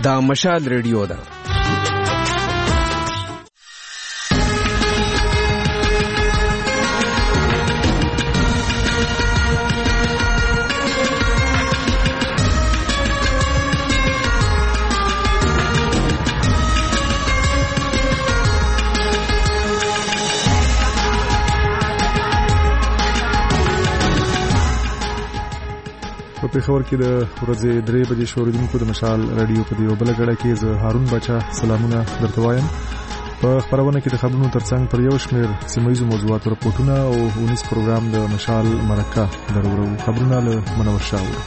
دا مشال ریډیو ده. په پېښور کې د ورځې 3 بجې شوریدونکو د مشال رادیو په دیو بل غړه کې زه هارون بچا سلامونه درته وایم. په خبرونه کې د خبرونو ترڅنګ پر یو شمېر سیمایي موضوعاتو راپورټونه او ونیس پروګرام د مشال مرکه درورو. خبرونه له منور شاو.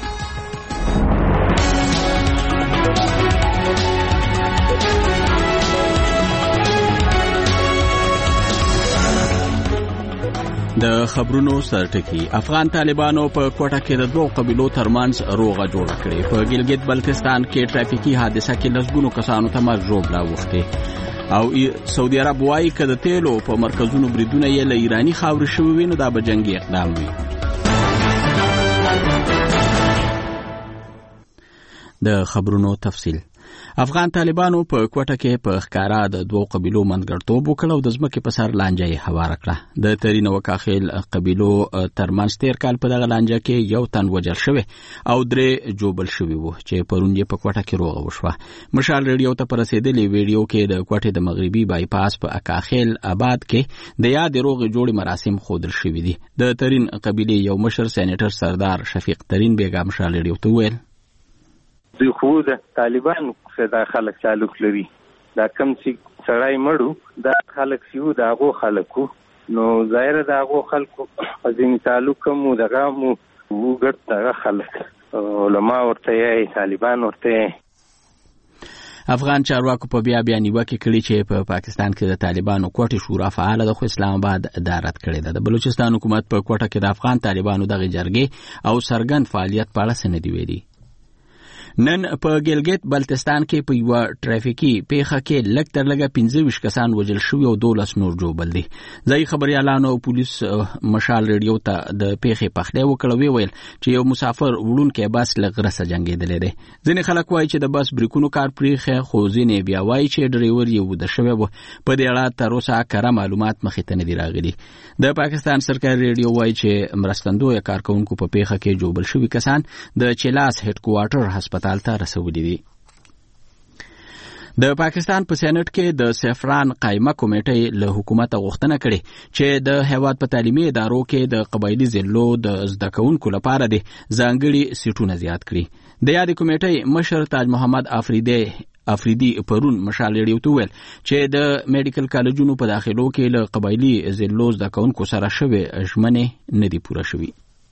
د خبرونو سرټکی افغان طالبانو په کوټه کې د دوه قبيلو ترمنځ روغه جوړه کړې. په ګلګت بلتستان کې ټرافیکي حادثه کې لسګونو کسانو ته مرګ ژوبلا وخته او سعودي عرب وايي کده تیلو په مرکزونو بریدونه یې له ایرانی خاورې شوی ویني دا به جنگي اقدام وي. د خبرونو تفصیل افغان طالبانو په کوټه کې په ښکارا د دوه قبيلو منځګړتوب وکړ او د ځمکې په سر لانجه یې هواره کړه. د ترین وکاخیل قبيلو ترمنځ تیر کال په دغه لانجه کې یو تن وژل شوی او 3 جوبل شوی وو چې پرون یې په کوټه کې روغه وشوه. مشال ریډیو ته پر رسیدلې ویډیو کې د کوټې د مغربي بایپاس په اکاخیل آباد کې د یاد روغه جوړې مراسم خودل شوی دي. د ترین قبيله یو مشر سېنیټر سردار شفیق ترین بیګا مشال ریډیو ته ویل دوی خو د طالبان سره خلک تعلق لري. دا کم چې سړی مړو دا خلک سیو دا غو خلکو نو ظاهر دا غو خلکو ازین تعلق مو دغه مو وګړه دغه خلک علما ورته یې طالبان ورته. افغان چارواکو په بیا نیوکه کړې چې په پاکستان کې د طالبانو کوټه شورا فعال د اسلام آباد ادارت کړې ده. د بلوچستان حکومت په کوټه کې د افغان طالبانو دغه جرګې او سرګند فعالیت په اړه سندې ویلي. نن په ګلګت بلتستان کې په یو ټرافیکي پیښه کې لږ تر لږه 25 کسان وژل شوي او 12 نور جوړبل دي. ځای خبريالانو او پولیس مشال ریډیو ته د پیښې پخلی وکړ ویل چې یو مسافر وړونکي بس لغرسه جنگیدل دي. ځینې خلک وایي چې د بس بریکونو کار پریخه خو ځینې بیا وایي چې ډرایور یې ود شوی و. په دې اړه تر اوسه کره معلومات مخې ته نه دي راغلي. د پاکستان سرکاري ریډیو وایي چې مرستندوی کارکونکو په پیښه کې جوړبل شوي کسان د چلاس هډ کوارټر هسپتال ته رسولي دي. د پاکستان په سېنات کې د سفران قائمه کمیټې له حکومت غوښتنه کړې چې د هیواد په تعلیمي ادارو کې د قبایلی ضلعو د زده کوونکو لپاره د ځانګړي سیټونه زیات کړي. د یادې کمیټې مشر تاج محمد افریدي پرون مشال ریډیو ته ویل چې د میډیکل کالجونو په داخلو کې له قبایلی ضلعو زده کوونکو سره شوی ژمنې نه دي پوره شوي.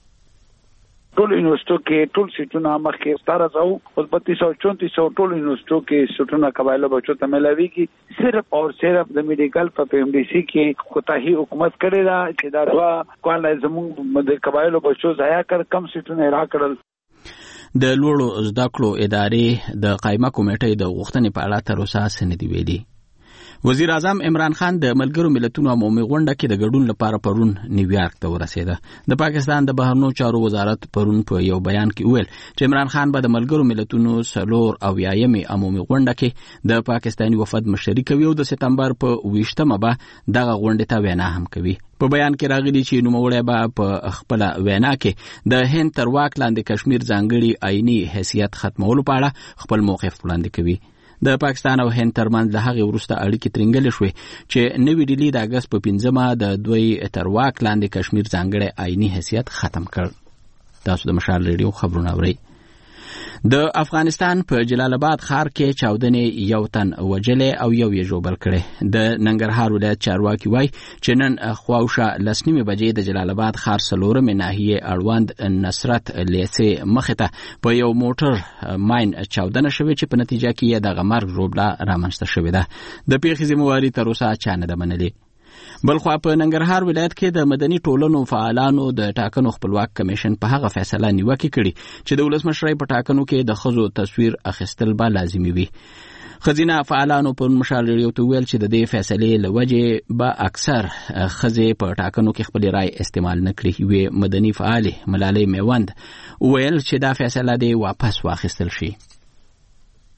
ټول یونیورسيټو کې ټول سیټونه مخکې 1700 او 3234 ټول یونیورسيټو کې سیټونه قبایلو بچو ته ملاويږي. صرف او صرف د میډیکل په پی ام ډي سي کې کوتاهي حکومت کړی دا چې دا دوا کوله زموږ د قبایلو بچو ضایع کړ کم سیټونه راکړل. د لوړو زده کړو ادارې د قائمه کمیټې د غوښتنې په اړه تر اوسه سندې ویلي. وزیر اعظم عمران خان د ملګرو ملتونو عمومي غونډه کې د ګډون لپاره پرون نیویارک ته ورسېده. د پاکستان د بهرنیو چارو وزارت پرون په یو بیان کې ویل چې عمران خان به د ملګرو ملتونو 4 عمومي غونډه کې د پاکستاني وفد مشري کوي او د سپتمبر په 20مه به دغه غونډه ته وینا هم کوي. په بیان کې راغلي چې نوموړی به په خپل وینا کې د هند تر واک لاندې کشمیر ځانګړي آئینی حیثیت ختمولو په اړه خپل موقف وړاندې کوي. د پاکستان او هند ترمنځ له هغې وروسته اړیکې ترنګلې شوې چې نوې ډیلي د اګست په 5مه د دوی تر واک لاندې کشمیر ځانګړی آئینی حیثیت ختم کړ. تاسو د مشال ریډیو خبرونه اورئ. د افغانستان په جلال آباد ښار کې چاودنې یو تن وژلې او یو یې ژوبل کړی. د ننګرهار ولایت چارواکي وایي چې نن خواوشا 9:30 بجې د جلال آباد ښار 4مې ناحیې اړوند نصرت لیسې مخې ته په یو موټر ماین چاودنه شوې چې په نتیجه کې یې دغه مرګ ژوبلا رامنځته شوې ده. د پیښې ذمہواري تر اوسه چا نه ده منلې. بلخوا په ننګرهار ولایت کې د مدني ټولنو فعالانو د ټاکنو خپلواک کمیشن په هغه فیصله نیوکه کړې چې د ولسمشرۍ په ټاکنو کې د ښځو تصویر اخیستل به لازمي وي. ښځینه فعالانو په مشال ریډیو ته ویل چې د دې فیصلې له وجې به اکثر ښځې په ټاکنو کې خپل رائے استعمال نه کړي. وی مدني فعال ملالۍ میوند ویل چې دا فیصله دې واپس واخیستل شي.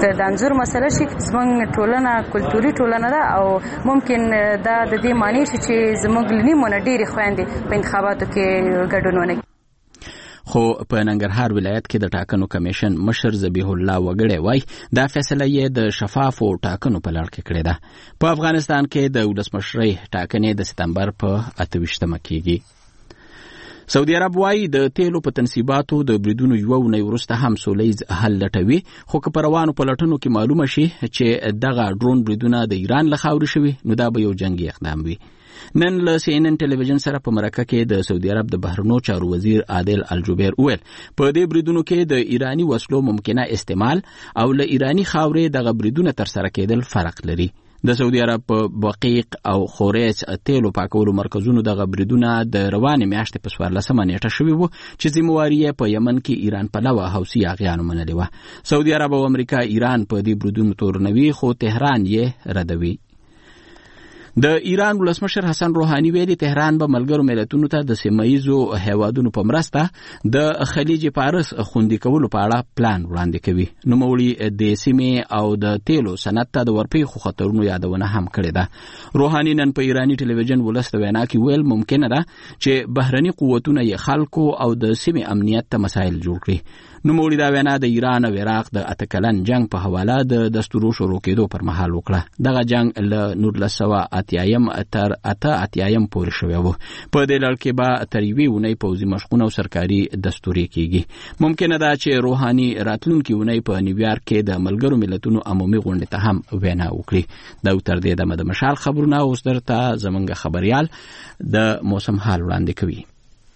د انځور مسله شي زموږ ټولنه کلتوري ټولنه ده او ممکن دا د دې معنی شي چې زموږ لنیمونه ډېری خويندې په انتخاباتو کې ګډون ونه خو په ننګرهار ولایت کې د ټاکنو کمیشن مشر ذبیح الله وګړی وای دا فیصله یې د شفافو ټاکنو په لړ کې کړې ده. په افغانستان کې د ولسمشرۍ ټاکنې د سپتمبر په 28مه کېږي. سعودي عرب وايي د تیلو په تنصیباتو د بریدونو یو ونې وروسته هم سولیز حل لټوي، خو که په روانو پلټنو کې معلومه شي چې دغه ډرون بریدونه د ایران له خاورې شوي نو دا به یو جنگي اقدام وي. نن له CNN ټلویزیون سره په مرکه کې د سعودي عرب د بهرنیو چارو وزیر عادل الجبیر وویل په دې بریدونو کې د ایرانی وسلو ممکنه استعمال او له ایرانی خاورې دغه بریدونه تر سره کېدل فرق لري. د سعودي عرب په بقیق او خوریس تیلو پاکولو مرکزونو دغه بریدونه د روانې میاشتې په 14مه نیټه شوي وو چې ذمہواري یې په یمن کې ایران پلوه حوثي اغیانو منلې وه. سعودي عرب او امریکا ایران په دې بریدونو تورنوي خو تهران یې ردوي. د ایران ولسمشر حسن روحاني ویلي تهران به ملګرو ملتونو ته د سیمه‌ییزو هیوادونو په مرسته د خلیج فارس خوندي کولو په اړه پلان وړاندې کوي. نوموړي د سیمې او د تیلو صنعت ته د ورپېښو خطرونو یادونه هم کړې ده. روحاني نن په ایرانی ټلویزیون ولس ته وینا کې ویل ممکنه ده چې بهرني قوتونه یې خلکو او د سیمې امنیت ته مسایل جوړ کړي. نوموړي دا وینا د ایران او عراق د 8 کلن جنگ په حواله د دستورو شروع کېدو پر مهال وکړه. دغه جنگ له 1980 تر 88 پورې شوی و. په دې لړ کې به تر یوې اونۍ پوځي مشقونه او سرکاري دستوري کېږي. ممکنه ده چې روحاني راتلونکي اونۍ په نیویارک کې د ملګرو ملتونو عمومي غونډې ته هم وینا وکړي. دا تر دې دمه د مشال خبرونه اوس درته زمونږ خبريال د موسم حال وړاندې کوي.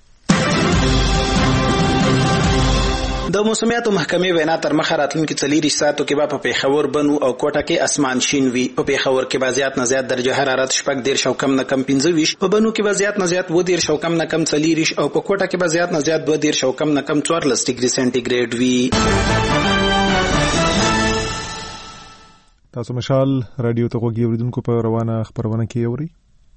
د موسمیاتو محکمې وینا تر مخه راتلونکي 40 ساعتو کې به په پیښور بنو او کوټه کې اسمان شین وي. په پیښور کې به زیات نه زیات درجه حرارت 14 او کم نه کم 15، په بنو کې به زیات نه زیات 12 او کم نه کم 40 او په کوټه کې به زیات نه زیات 12 او کم نه کم 14 ډیګري سنټیګریډ وي. تاسو مشال رادیو ته غوږی اوریدونکو په روانه خبرونه کې اوري.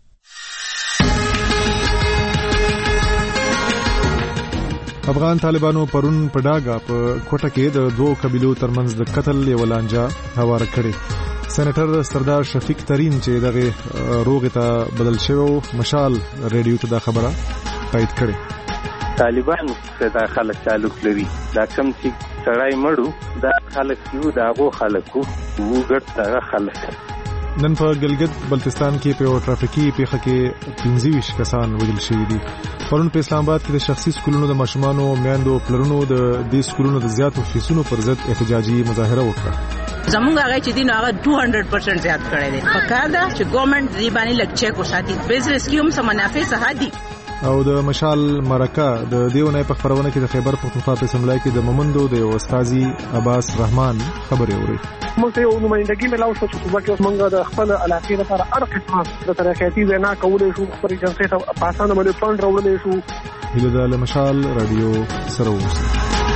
افغان طالبانو پرون په ډاګه په کوټه کې د دوه قبيلو ترمنځ د قتل یو لانجه هواره کړې. سېنیټر سردار شفیق ترین چې دغه روغ ته بدل شوی مشال ریډیو ته دا خبره تایید کړې. طالبان دا خلک تعلق لري، دا کم چې سړی مړو دا خلک یو داغو خلکو وګړ دغه خلک. نن په ګلګت بلتستان کې په ټرافیکي پیښه کې 25 کسان وژل شوي دي. پرون په اسلام آباد کې د شخصي سکولونو د ماشومانو میندو پلرونو د دې سکولونو د زیاتو فیسونو پر ضد احتجاجي مظاهره وکړه. زمونږ هغه چې دین هغه 200% زیات کړی دی. پکار ده چې ګورنمنت دې باندې لږ چیک وساتي. بزنس کې هم سمنافع صحادي او د مشال مرکه د دیونه په خبرونه کې د خیبر پختونخوا په سملای کې د مومندو د استاذي عباس رحمان خبري اوري. موږ یو نمائندګي ملاو شو چې ځکه موږ د خپل علاقې لپاره هر قسمه د ترقیاتي وینا کولای شو، خبري جنسي ته په اسانه باندې پلان راوړل شو. هله د مشال رادیو سره اوسه.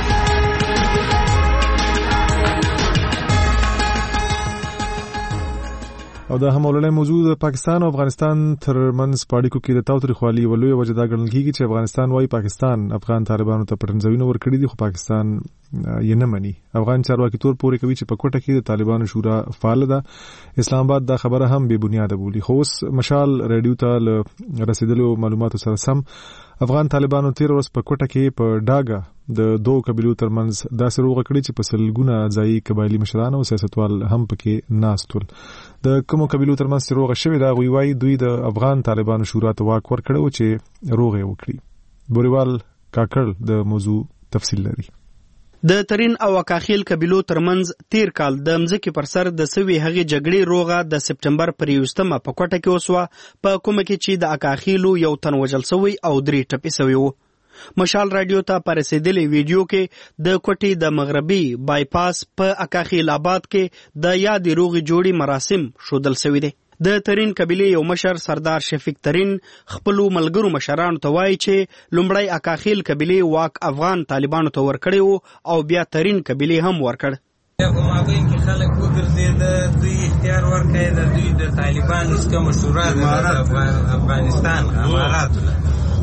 او دا هم ولولای موضوع د پاکستان او افغانستان ترمنځ پاړیکو کې د تاوتریخوالي ولوي وجه دا ګڼل کیږي چې افغانستان وايي پاکستان افغان طالبانو ته پټنځوینه ورکړي دي، خو پاکستان یې نه مني. افغان چارواکي تور پورې کوي چې په کوټه کې د طالبانو شورا فعال ده. اسلام آباد دا خبره هم بے بنیاد بولی. خو اوس مشال ریډیو ته رسیدلو معلوماتو سره سم افغان طالبانو 13 ورځ په کوټه کې په ډاګه د دوه قبيلو ترمنځ داسې روغه کړې چې په سلګونه ځایي قبایلی مشران او سیاستوال هم پکې ناستول. د کومو قبيلو ترمنځ روغه شوې دا غوي دوی د افغان طالبانو شورا ته واک ورکړو چې روغه وکړي. بوريوال کاکړ د موضوع تفصیل لري. د ترین او اکاخیل قبیلو ترمنځ تیر کال د مځکې پر سر د سوي هغې جګړې روغه د سپټمبر پر 21مه په کوټه کې وسوه، په کومه کې چې د اکاخیلو یو تن وژل شوی او 3 ټپي شوي وو. مشال رادیو ته په رسیدلې ویډیو کې د کوټې د مغربي بایپاس په اکاخیل آباد کې د یادې روغې جوړې مراسم ښودل شوي دي. د ترین قبیلې یو مشر سردار شفیق ترین خپلو ملګرو مشرانو ته وایي چې لومړی اکاخیل قبیلې واک افغان طالبانو ته ورکړی او بیا ترین قبیلې هم ورکړ. په مابین کې خلک وګرځېده، دوی اختیار ورکړی د دوی د طالبانو څخه مشوره د افغانستان اماراتو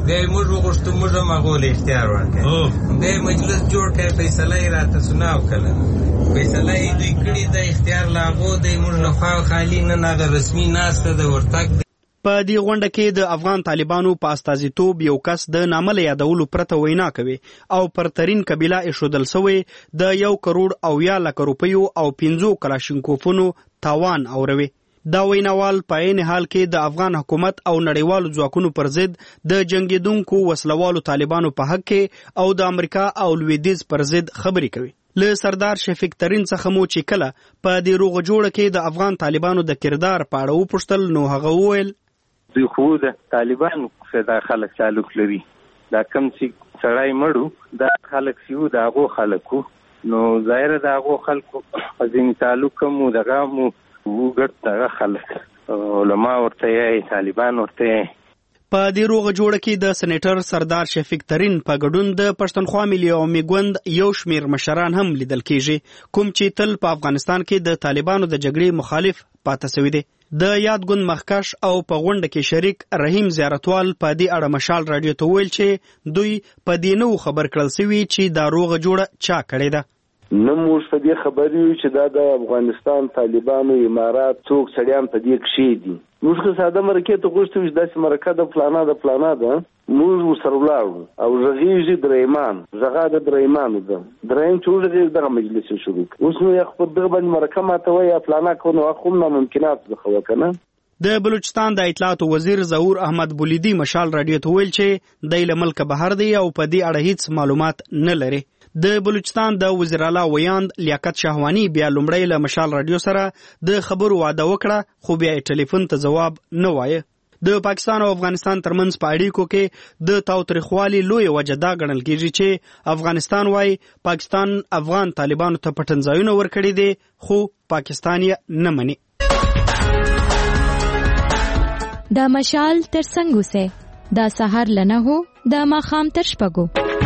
بیا موږ وغوښتو موږ هم هغو له اختیار ورکړی، بیا مجلس جوړ کړی، فیصله یې راته سنا وکړله، فیصله یې دوی کړې د اختیار له هغو دی، موږ له خوا خالي نن هغه رسمي ناسته د ورتګ. په دې غونډه کې د افغان طالبانو په استازیتوب یو کس د نامه له یادولو پرته وینا کوي او پرترین قبیله ایښودل سوی د 1 کروڑ او 1 لک روپیو او 15 کلاشینکوفونو تاوان اوروي. دا ویناوال په عین حال کې د افغان حکومت او نړیوالو ځواکونو پر ضد د جنگیدونکو وسلوالو طالبانو په حق کې او د امریکا او لویدیځ پر ضد خبرې کوي. له سردار شفیق ترین څخه مو چې کله په دې روغه جوړه کې د افغان طالبانو د کردار په اړه وپوښتل نو هغه وویل دوی خو د طالبانو سره خلک تعلق لري، دا کم چې سړی مړو دا خلک سیو د هغو خلکو، نو ظاهره د هغو خلکو ځینې تعلق مو دغه مو وګړ دغه خلک علما ورته یې طالبان ورته یې. په دې روغه جوړه کې د سېنیټر سردار شفیق ترین په ګډون د پښتونخوا ملي عوامي ګوند یو شمیر مشران هم لیدل کیږي، کوم چې تل په افغانستان کې د طالبانو د جګړې مخالف پاتې شوی دی. د یاد ګوند مخکښ او په غونډه کې شریک رحیم زیارتوال په دې اړه مشال رادیو ته ویل چې دوی په دې نو خبر کړل سوي چې دا روغه جوړه چا کړې ده. نه موږ په دې خبرې یو چې دا د افغانستان طالبانو امارات څوک سړیان په دې کې دي. موږ که ساده مرکه ته غوښتو چې داسې مرکه د فلانا ده موږ ورسره ولاړو او غږیږي درېمان زغا د درېمانو ده درېم چې ورغی دغه مجلس شروع اوس نو یو خپل دغه باندې مرکه ماته وایي فلانا کو نو خو ممکنات ځخه وکنه. د بلوچستان د اطلاعات وزیر ظهور احمد بولیدی مشال رادیو ته ویل چې د ملک بهر دی او په دې اړه هیڅ معلومات نه لري. د بلوچستان د وزیر اعلی ویاند لیاقت شهوانی بیا لومړی له مشال رادیو سره د خبرو وعده وکړه خو بیا ټلیفون ته جواب نه وایه. د پاکستان او افغانستان ترمنځ په اړیکو کې د تاوتریخوالي لوی وجه دا ګڼل کېږي چې افغانستان وايي پاکستان افغان طالبانو ته پټنځایونه ورکړي دي خو پاکستان یې نه مني. دا مشال تر څنګه سه دا سحر لنه هو دا ماخام تر شپګو.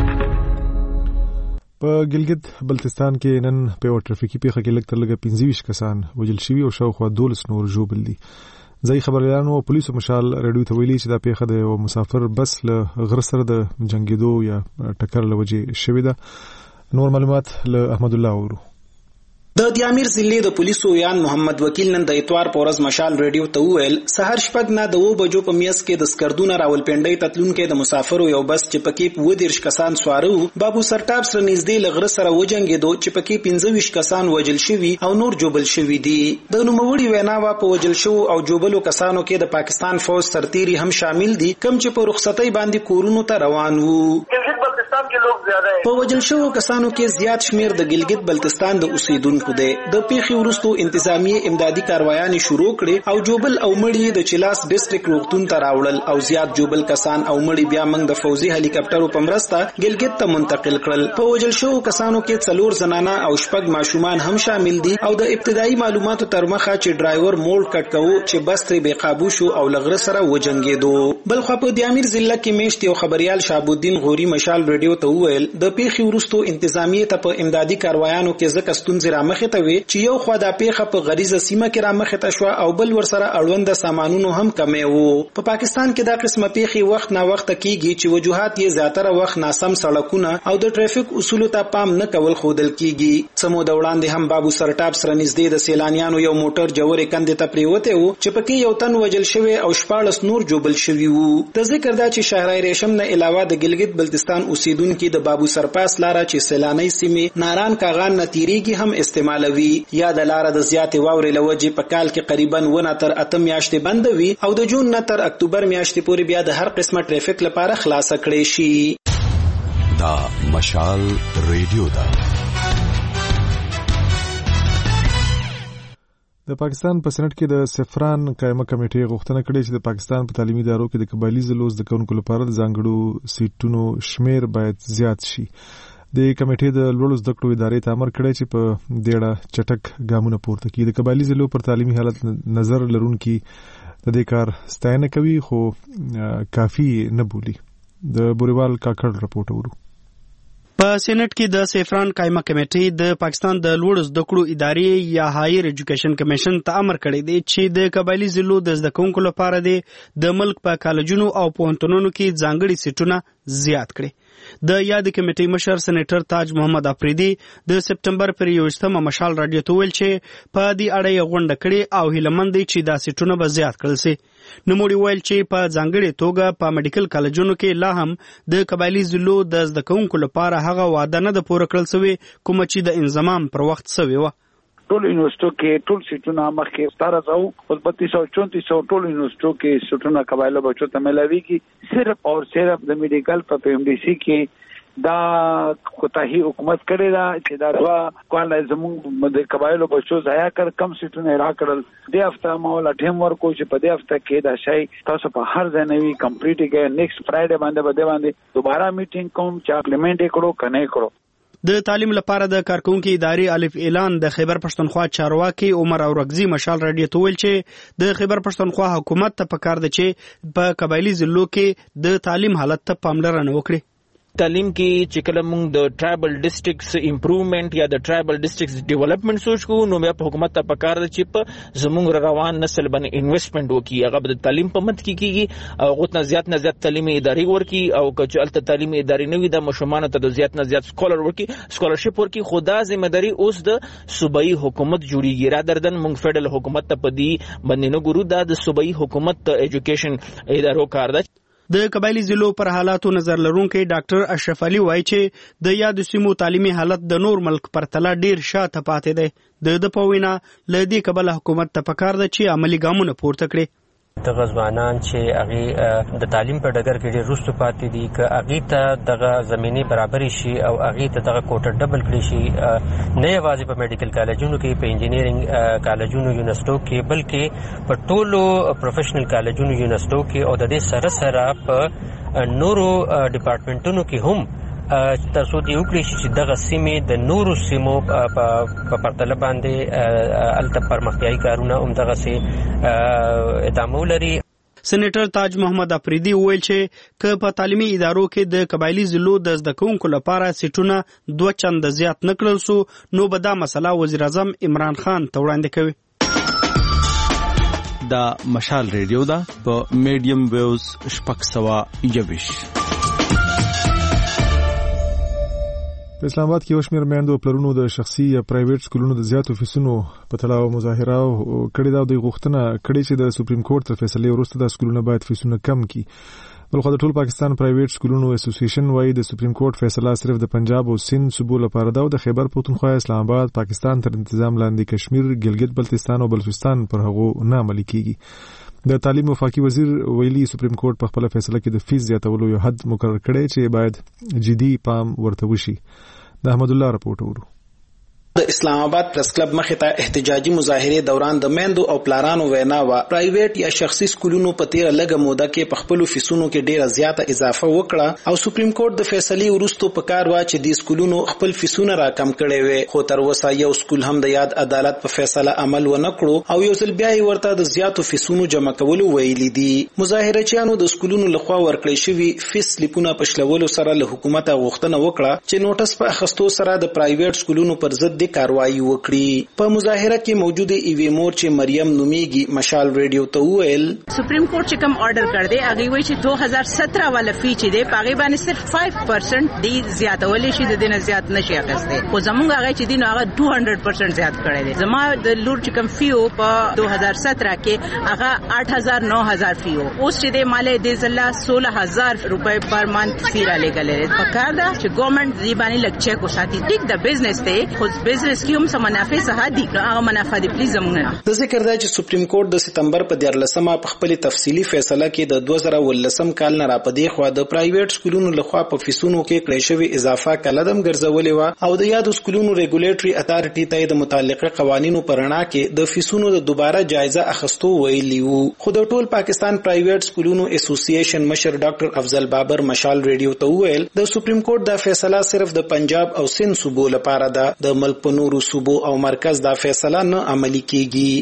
په ګلګت بلتستان کې نن په ټرافیکي پیښه کې لږ تر لږه 25 کسان وژل شوي او شاوخوا 12 نور ژوبل دي. ځای خبريالانو او پولیسو مشال رادیو ته ویلي چې دا پیښه د یو مسافر بس له غره سره د جنگیدو یا ټکر له وجې شوې ده. نور معلومات له احمد الله اورو. د دیامیر ضلع د پولیسو یان محمد وکیل نن د اتوار په ورځ مشال رادیو ته وویل سحر شپږ نه د 2 بجو په میاس کې د سکردونه راولپنډۍ تتلونکو د مسافرو یو بس چې پکې 20 کسان سوارو بابو سرټاپ سره نږدې لغره سره وجنګېدو چې پکې 15 کسان وجل شوي او نور جوبل شوي دي. د نوموړي ویناوه په وجل شو او جوبلو کسانو کې د پاکستان فوج سرتیري هم شامل دي کوم چې په رخصتۍ باندې کورونو ته روان وو. په وجل شو کسانو کې زیات شمیر د ګلګت بلتستان د اوسیدونکو د پیښې وروسته انتظامی امدادي کاروایانې شروع کړې او جوبل او مړی د چلاس ډیسټریکټ روغتون ته راوړل او زیات جوبل کسان او مړی بیا موږ د فوزي هلیکاپټرو په مرسته ګلګت ته منتقل کړل. په وجل شو کسانو کې 4 زنانه او 6 ماشومان هم شامل دي او د ابتدایي معلوماتو تر مخه چې ډرایور موړ کټ کوو چې بس ترې بې قابو شو او لغره سره وجنګېدو. بل خو په دیامیر ضلع کې میشت یو خبريال شهابالدین غوري مشال رادیو ته وویل د پیښې وروسته انتظامی ته په امدادي کاروایانو کې ځکه ستونزې رامخې ته وي چې یو خوا د پیښه په غریزه سیمه کې رامخې ته شو او بل ورسره اړوند سامانونو هم کمې وو. په پاکستان کې دا قسمه پیښې وخت نا وخت کیږي چې وجوهات یې زیاتره وخت ناسم سړکونه او د ټریفیک اصولو ته پام نه کول خودل کیږي. سمو د وړاندې هم بابو سرټاپ سره نږدې د سیلانیانو یو موټر جوړې کندې ته پریوته وو چې پکې یو تن وجل شوی او 14 نور جوبل شوی وو. د ذکر دا چې شهرای ریشم نه علاوه د ګلګت بلتستان اوسیدونکو د بابو سرپاس لاره چې سیلاني سیمه ناران کاغان نتیریږي هم استعمالوي یا د لاره د زیاتې واورې لوجې په کال کې قریبا 1 تر 8 میاشتې بندوي او د جون نه تر اکتوبر میاشتې پورې بیا د هر قسمه ټریفیک لپاره خلاص کړي شي. دا مشال ریډیو دا. د پاکستان په سېنات کې د سفران قائمه کمیټې غوښتنه کړې چې د پاکستان په تعلیمي ادارو کې د قبایلی ضلعو زده کوونکو لپاره د ځانګړو سیټونو شمیر باید زیات شي. د کمیټې د لوړو زده کړو ادارې ته امر کړی چې په دې اړه چټک ګامونه پورته کړي. د قبایلی ضلعو پر تعلیمي حالت نظر لرونکي د دې کار ستاینه کوي خو کافي نه بولي. د بوریوال کاکړ رپورټ ورو. په سېنات کې د سیفران قائمه کمیټې د پاکستان د لوړ زده کړو ادارې یا هایر ایجوکیشن کمیشن ته امر کړی دی چې د قبایلی ضلعو د زده کوونکو لپاره د ملک په کالجونو او پوهنتونونو کې ځانګړي سیټونه زیات کړي। د یاد کمیټې مشر سېنیټر تاج محمد افریدي د سپټمبر پر 21 مشال رادیو ته ویل چې په دې اړه غونډه کړي او هیلمن دي چې دا سیټونه به زیات کړل شي۔ نوموړي ویل چې په ځانګړي توګه په میډیکل کالجونو کې لا هم د قبایلی ضلعو د زده کوونکو لپاره هغه وعده نه ده پوره کړل شوې کوم چې د انضمام پر وخت شوې وه۔ ټول یونیورسيټو کې ټول سیټونه مخکې 1700 او 3234 ټول یونیورسيټو کې سیټونه قبایلو بچو ته ملاويږي صرف او صرف د میډیکل په PMDC کې دا کوتاهي حکومت کړی دا چې دا دوا کولای زموږ د قبایلو بچو ضایع کړ کم سیټونه را کړل د هفته مولا ټیم ورکو چې په دې هفته کې دا شی تاسو په هر ځای نوي کمپلیټ کې نیکسټ فرایډے باندې دوباره میټینګ کوم چې اپلیمنټ کړو کنه کړو۔ د تعلیم لپاره د کارکونکو ادارې الف اعلان د خیبر پښتونخوا چارواکي عمر اورغزي مشال رادیو ته ویل چې د خیبر پښتونخوا حکومت ته پکار دی چې په قبایلی ضلعو کې د تعلیم حالت ته پاملرنه وکړي۔ تعلیم کې چې کله موږ د ټرایبل ډیسټرکټس امپروومنت یا د ټرایبل ډیسټرکټس ډیولپمنٹ سوچ کو نو بیا په حکومت ته پکار دی چې په زموږ روان نسل باندې انویسټمنٹ وکړي هغه د تعلیم په مت کې کیږي او غوښتنه زیات نه زیات تعلیمي ادارې ورکړي او کچالت تعلیمي ادارې نه وي د مشمانه ته زیات نه زیات سکولرشپ ورکړي خدا ذمہداري اوس د صوبایي حکومت جوړیږي را دردن موږ فدرل حکومت ته پدی باندې نه ګورو د صوبایي حکومت ته ایجوکیشن ادارو کار ده۔ د قبایلی ضلعو پر حالاتو نظر لرونکي ډاکټر اشرف علي وایي چې د یاد سیمو تعلیمي حالت د نور ملک پر تله ډیر شاته پاتې دی۔ د په وینا له دې کبله حکومت ته پکار ده چې عملی ګامونه پورته کړي۔ دغه ځوانان چې هغه د تعلیم په ډګر کې ډېر وروسته پاتې دي که هغې ته دغه زمینې برابرې شي او هغې ته دغه کوټه ډبل کړی شي نه یوازې په میډیکل کالجونو کې په انجینیرینګ کالجونو یونیورسټو کې بلکې په ټولو پروفیشنل کالجونو یونیورسټو کې او د دې سره سره په نورو ډپارټمنټونو کې هم تاسو دې وکړئ چې دغه سیمې د نورو سیمو په پرتله باندې الته پرمختیایي کارونه هم دغسې ادامه ولري۔ سېنیټر تاج محمد افریدي ویل چې که په تعلیمي ادارو کې د قبایلی ضلعو د زده کوونکو لپاره سیټونه 2 چنده زیات نه کړل سو نو به دا مسله وزیر اعظم عمران خان ته وړاندې کوي۔ دا مشال ریډیو دا په میډیم ویوز 621 په اسلام آباد کې یو شمېر میندو پلرونو د شخصي یا پرایویټ سکولونو د زیاتو فیسونو په تړاو مظاهره کړې ده او دوی غوښتنه کړې چې د سپریم کورټ تر فیصلې وروسته د سکولونو باید فیسونه کم کړي۔ بلخو د ټول پاکستان پرایویټ سکولونو اسوسییشن وايي د سپریم کورټ فیصله صرف د پنجاب او سند صوبو لپاره ده او د خیبر پښتونخوا اسلام آباد پاکستان تر تنظیم لاندې کشمیر ګلګت بلتستان او بلوچستان پر هغو نه عملي کیږي۔ د تعلیم وفاقي وزیر ویلي سپریم کورټ په خپل فیصله کې د فیس زیاتولو یو حد مقرر کړی چې باید جدي پام ورته وشي۔ د احمد الله رپورټ ورو د اسلام آباد پریس کلب مخې ته احتجاجي مظاهره دوران د میندو او پلارانو وینا وا پرایویټ یا شخصي سکولونو په تیر لږه موده کې په خپل فیسونو کې ډیره زیاته اضافه وکړه او سپریم کورټ د فیصلې وروسته په کار وا چې د سکولونو خپل فیسونه راکم کړي وي خو تر اوسه یو سکول هم د یاد عدالت په فیصله عمل ونه کړو او یو ځل بیا یې ورته د زیاتو فیسونو جمع کولو ویلي دي۔ مظاهرچیانو د سکولونو لخوا ورکړی شوی فیس سلیپونه په شلولو سره له حکومت غوښتنه وکړه چې نوټس په اخستو سره د پرایویټ سکولونو پر ضد د کاروایی وکړي۔ په مظاهره کې موجود ایوی مور چې مریم نومیږي مشال ریډیو ته وویل سپریم کورټ چې کوم آرډر کړ دی هغه وایي چې 2017 والا فی چې دی پاغي باندې صرف 5% دی زیاتول شي د دینه زیات نشي اخسته خو زمونږ هغه چې دین هغه 200% زیات کړی دی زما د لور چې کوم فی او په 2017 کې هغه 8000 9000 فی او اوس چې دی مالې د زله 16000 روپے پر منث فی را لګلې پکار دا چې ګورنمنت دی باندې لګ چیک وساتي ټیک د بزنس ته خو بزنس کې هم منافع سره دي هغه منافع دي پلیز زموږ د ذکر دی چې سپریم کورټ د سپتمبر په 14مه په خپل تفصیلی فیصله کې د 2019 کال نه را پدې خو د پرایویټ سکولونو لخوا په فیسونو کې کړی شوی اضافه کلدم ګرځولې و او د یادو سکولونو ریګولیټری اتارټي ته د متعلقه قوانینو پر رڼا کې د فیسونو د دوباره جایزه اخستو ویلي وو خو د ټول پاکستان پرایویټ سکولونو اسوسییشن مشر ډاکټر افضل بابر مشال ریډیو ته ویل د سپریم کورټ دا فیصله صرف د پنجاب او سند صوبو لپاره ده د ملک په نورو صوبو او مرکز دا فیصله نه عملی کیږي۔ سپریم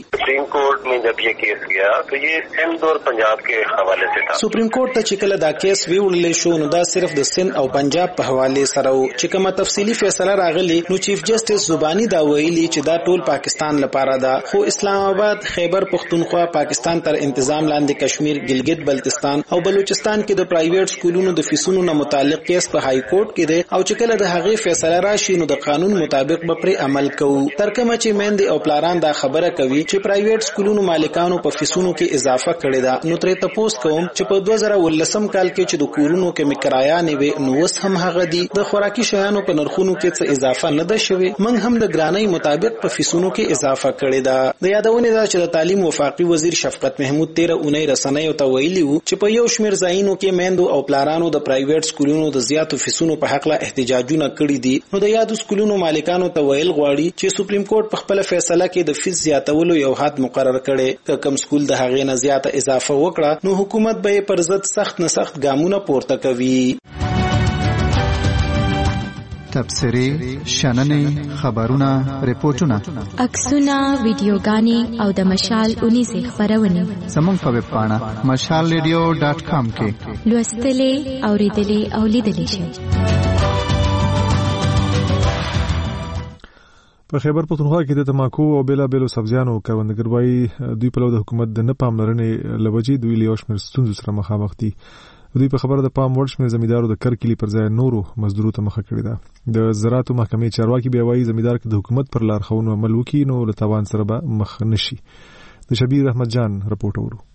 supreme court में जब ये केस गया तो ये सिंध और पंजाब के हवाले से था। सुप्रीम कोर्ट ته چې کله دا کیس ویوړل شو نو دا صرف د سند او پنجاب په حواله سره و چې کومه تفصیلی فیصله راغلی نو چیف جسټس زبانی دا ویلي چې دا ټول پاکستان لپاره ده خو اسلام آباد خیبر پختونخوا پاکستان تر انتظام لاندې کشمیر ګلګت بلتستان او بلوچستان کې د پرایویټ سکولونو د فیسونو نه متعلق کیس په های کورټ کې ده او چې کله د هغه فیصله راشي نو د قانون مطابق به پر عمل کوو ترکمه چې مېندې او پلاران دا خبره کوي چې پرایویټ سکولونو مالکانو په فیسونو کې اضافه کړې ده نو ترې تاسو کوم چې په 2013 کال کې چې د کورونو کې مکرایا نیوي نو اوس هم هغه دي د خوراکي شیانو په نرخونو کې څه اضافه نه ده شوی موږ هم د ګرانۍ مطابق په فیسونو کې اضافه کړې ده د یادونه ده چې د تعلیم وفاقي وزیر شفقت محمود 13 اونۍ رسنیو ته ویلي وو چې په یو شمېر ځایونو کې میندو او پلارانو د پرایویټ سکولونو د زیاتو فیسونو په حق له احتجاجونه کړي دي نو د یادو سکولونو مالکانو ته ویل غواړي چې سپریم کورټ په خپل فیصله کې د فیس زیاتولو یو حد مقرر کړي که کوم سکول د هغې نه زیاته اضافه وکړه نو حکومت به پر ضد سخت نه سخت ګامونه پورته کوي تبصرې شننې خبرونه ریپورتونه عکسونه ویډیوګانې او د مشال 19 خبرونه زموږ په ویب پاڼه mashalradio.com کې لوستلې اوریدلې او لیدلې شئ په خیبر پختونخوا کې د تماکو او بیلابېلو سبزیانو کروندګر وایي دوی په لور د حکومت د نه پاملرنې لوجې دوی له یو شمېر ستونزو سره مخامخ دي دوی په خبره د پام وړ شمېر زمیندارو د کرکلي پر ځای نورو مزدورو ته مخه کړې ده د زراعتو محکمې چارواکي بیا وایي زمیندار که د حکومت پر لارښوونو عمل وکړي نو له تاوان سره به مخ نشي د شبیر احمد جان رپورټ ورو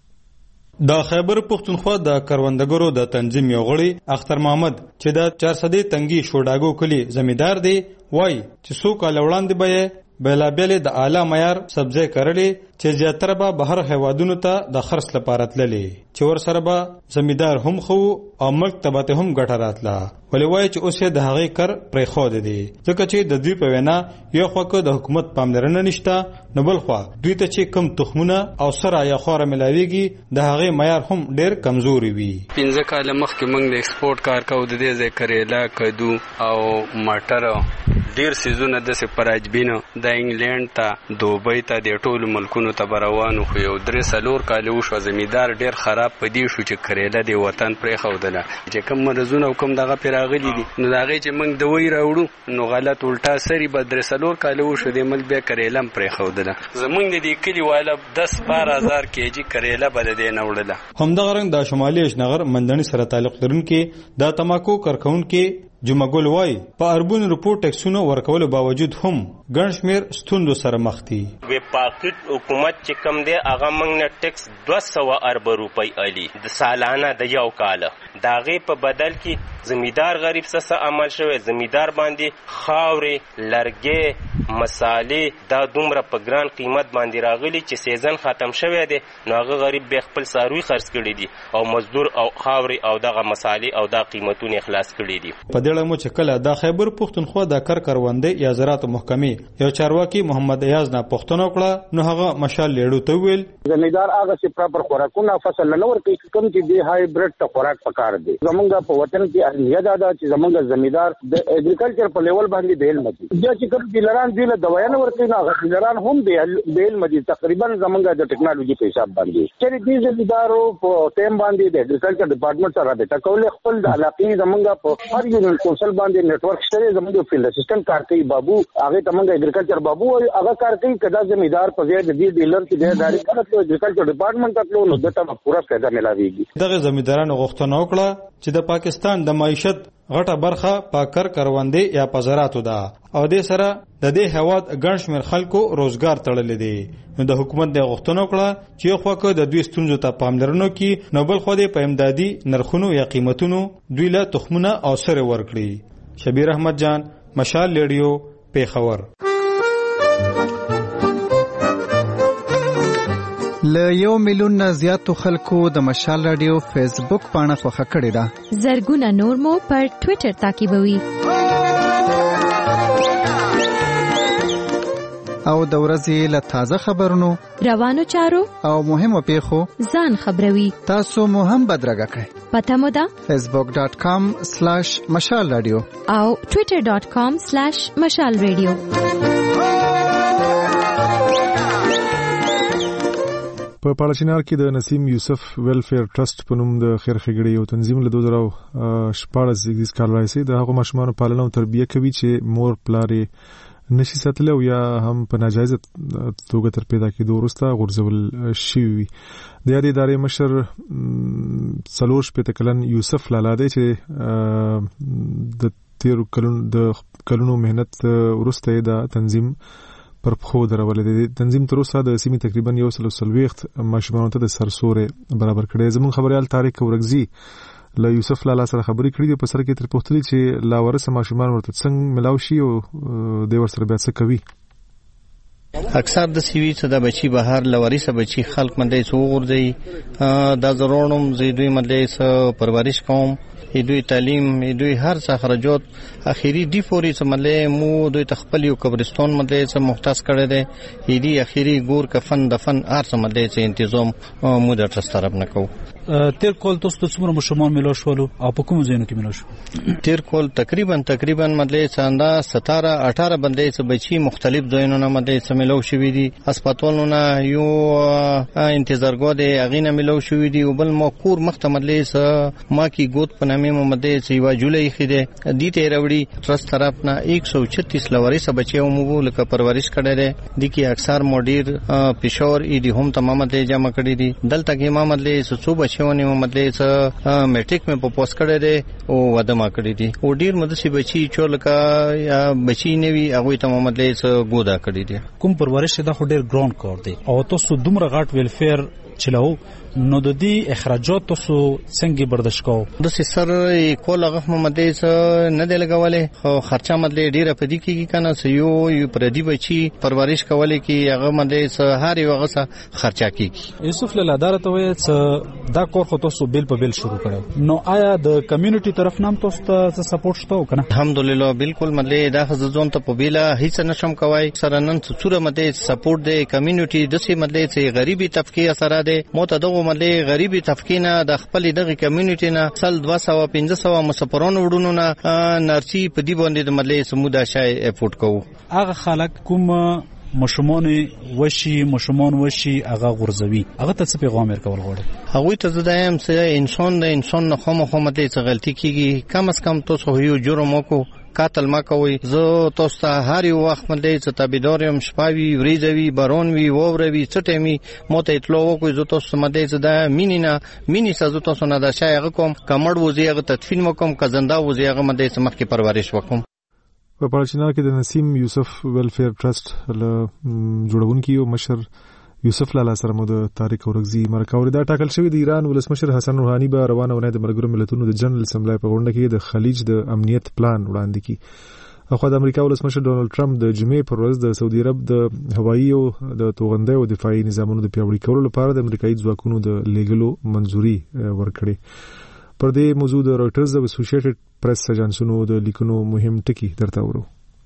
د خیبر پختونخوا د کروندګرو د تنظیم یو غړي اختر محمد چې د 400 تنګي شوډاګو کلی زمیندار دی وای چې څو کال وړاندې به بیلابېلې د اعلی معیار سبزی کرلې چې زیاتره به بهر هیوادونو ته د خرڅ لپاره تللې چې ور سره به زمیندار هم خو او ملک ته به هم ګټه راتله ولې وای چې اوس د هغې کر پرې خود دي ځکه چې د دوی په وینا یو خو د حکومت پاملرنه نشته نو بل خو دوی ته چې کم تخمونه او سره یا خوره ملاويږي د هغې معیار هم ډېر کمزوري وي 15 کال مخکې موږ د ایکسپورت کار کوو د دې ځای کریلا کدو او مټر ډیر سيزونه د سپراجبینو د انګلند ته دوبۍ ته د ټولو ملکونو ته روانو خو یو درې سلور کال وشو زمیندار ډیر خراب پدې شو چې کریلا د وطن پرې خودله چې کوم مرزونه او کوم دغه پیراغلي دي نو دغه چې موږ دوی راوړو نو غلط الټا سری به درې سلور کال وشو د ملک بیا کریلا پرې خودله زمونږ د دې کلی والا 10-12,000 کېجی کریلا بل دې نه وړله هم دغه رنګ د شمالي اشنغر مندني سره تعلق لرونکي د تماکو کارکونکو جمعګل وای په اربون رپورټ ټیکسونو ورکولو باوجود هم ګڼ شمېر ستوندو سره مخ دي وی پاکټ حکومت چې کم دی هغه موږ نه ټیکس 200 ارب روپۍ الی د سالانه د یو کال دا غي په بدل کې زمیندار غریب سره عمل شوی زمیندار باندې خاورې لرګي مصالې دا دومره په ګران قیمت باندې راغلي چې سیزن ختم شوی دی نو هغه غریب به خپل ساروي خرڅ کړي دي او مزدور او خاورې او دغه مصالې او دا قیمتونه اخلاص کړي دي دړه مو چې کله د خیبر پختونخوا د کروندې یا زراعت محکمې یو چارواکي محمد ایاز نه پښتنه وکړه نو هغه مشال لیړو ته ویل زمیندار هغه چې پراپر خوراکونه فصل نه ورکوي کوم چې دی هایبرډ ته خوراک پکار دی زمونږ په وطن کې اهمیت ادا چې زمونږ زمیندار د اګریکلچر په لیول باندې بیل مدي بیا چې کوم ډیلران دی له دوايانه ورکوي نه ډیلران هم بیل مدي تقریبا زمونږ د ټکنالوژي په حساب باندې چې دې زمیندارو په ټیم باندې د اګریکلچر ډپارټمنټ سره رابطه کول خپل د علاقې زمونږ په هر یو کوسل باندې نتورک شته زموږ فیلډ اسسټنټ کار کوي بابو هغه تمنګ اګریکلچر بابو هغه کار کوي کدا زمیندار په ځای د دې ډیلر کې د داري کار کوي اګریکلچر ډپارټمنټ ته نو دته پورا فایده ملاويږي دغه زمیندارانو غوښتنه وکړه چې د پاکستان د معیشت غټه برخه په کروندې یا په زراعتو ده او د سره د دې هواد ګڼ شمېر خلکو روزګار تړلې دي نو د حکومت د غوښتنه وکړه چې یو خواکه د دوی ستونزو ته پاملرنه وکړي نو بل خو د امدادي نرخونو یا قیمتونو دوی له تخمونه او سره ورکړي شبیر احمد جان مشال ریډیو پیښور ل 1 میلیون نه زیاتو خلکو د مشال رادیو فیسبوک پاڼه خوښه کړې ده زرګونه نور مو پر ټوئیټر تعقیبوي او د ورځې له تازه خبرونو روانو چارو او مهمو پیښو ځان خبروي تاسو مو هم بدرګه کړئ پته مو ده facebook.com/mashalradio او twitter.com/mashalradio په پاړچینار کې د نسیم یوسف ویلفیر ټرست په نوم د خیر ښېګړې یو تنظیم له 2014 کال راهیسې د هغو ماشومانو پالنه او تربیه کوي چې مور پلار یې نشي ساتلی او یا هم په ناجایزه توګه تر پیدا کېدو وروسته غورځول شوي وي. د یادې ادارې مشر 40 کلن یوسف لالا دی چې د تیرو کلونو مهنت وروسته یې دا تنظیم پر پخو درولې دی. تنظیم تر اوسه د سیمې تقریبا 140 ماشومانو ته د سرسورې برابر کړی. زموږ خبريال طارق ورغزي له یوسف لالا سره خبرې کړې دي په سر کې تر پوښتنې چې لا ورسه ماشومان ورته څنګه ملاو شي او د ورسره بیا څه کوي. اکثر د سیوی څخه د بچي بهر لوریسه بچي خلق منده سو غورځي دا ضرورم زیدوی منده سو پرورش کوم دوی تعلیم دوی هر څه خرجات اخیری دی فوري سمله مو دوی تخپل یو قبرستان مده څه مختص کړی دی دی اخیری ګور کفن دفن هر څه مده څه تنظیم مو د ترس طرف نکو. تیر کول تاسو څومره مشمول ملو شولو او په کوم ځایونو کې ملو شو؟ تیر کول تقریبا مده څنده 17-18 بندې څه بچي مختلف ځایونو مده څه ملو شوې دي. هسپتالونه یو انتظارګاه دی اغینه ملو شوې دي او بل مو کور مختمدلې څه ما کی ګوت په نامه مده څه یو جولای خېده دي ته راوړي ترس طرف نه 136 لوریسه بچي مو لکه پرورش کړي دي د کی اکثر مودیر پېښور ای دي هم تمامه ته جمع کړي دي دلته کې ما مدلې څه بچونه مدلې څه میټریک مې په پوس کړي دي او ودما کړي دي او ډیر مدسي بچي چولکا یا بچي نوي هغه ته مدلې څه ګودا کړي دي. کوم پرورش دا خو ډیر ګراوند کار دی او تاسو دومره غټ ویلفیر چلو نو د دې اخراجات تاسو څنګه برداشت کوو؟ د سر کول هغه محمدیس نه دی لګولې خو خرچه مدلې ډیره پدې کېږي کنه سې یو پردي بچي پرورش کولې کې هغه مدلې هر یو هغه خرچه کېږي. یوسف لاله دارته وې دا کور خو تاسو بیل په بیل شروع کړو نو آیا د کمیونټي طرف نام تاسو ته سپورټ شته کنه؟ الحمدلله بالکل مدلې دا خزون ته په بیل هیڅ نشم کوي سره نن څوره مدلې سپورټ دی کمیونټي د سي مدلې چې غریبي طبقه اثر دی متدغه ملي غریبي تفکینه د خپل دغه کمیونټي نه سل 200-500 مسافرانو وډونو نه نرسي په دی باندې د ملي سمودا شای افورت کوو. هغه خلک کوم مشمون وشي هغه غرزوي هغه ته څه پیغام ورکول غواړي؟ هغه ته زدایم چې انسان نه خامخا مته څه غلطي کیږي کم از کم تاسو یو جرم وکړو قاتل ما کوي زه تاسو ته هر یو وخت باندې څه تابعدارم شپاوي وریځوي بارون وی ووروي چټمي موته اطلاع وکړي زه تاسو باندې زده مینی سازو تاسو نه دا شای هغه کوم کمړ وزي هغه تدفین وکم کزنده وزي هغه باندې سمخ کې پرورش وکم. په پاړچینار کې د نسیم یوسف ویلفیر ټرست له جوړونکي او مشر یوسف لالا سره مو د طارق ورغزي مرکاوري دا ټاکل شوی د ایران ولسمشر حسن روحاني به روانه ونه د ملګرو ملتونو د جنرال اسمبلی په غونډه کې د خلیج د امنیت پلان وړاندې کړي. خو د امریکا ولسمشر ډونالد ټرمپ د جمعې پر ورځ د سعودي عرب د هوایي او د توغندۍ او دفاعي نظامونو د پیاوړي کولو لپاره د امریکایي ځواکونو د لیږلو منځوري ورکړي. پر دې موضوع د رويټرز او اسوسییټډ پریس ایجنسونو د لیکونو مهم ټکي درته ورو.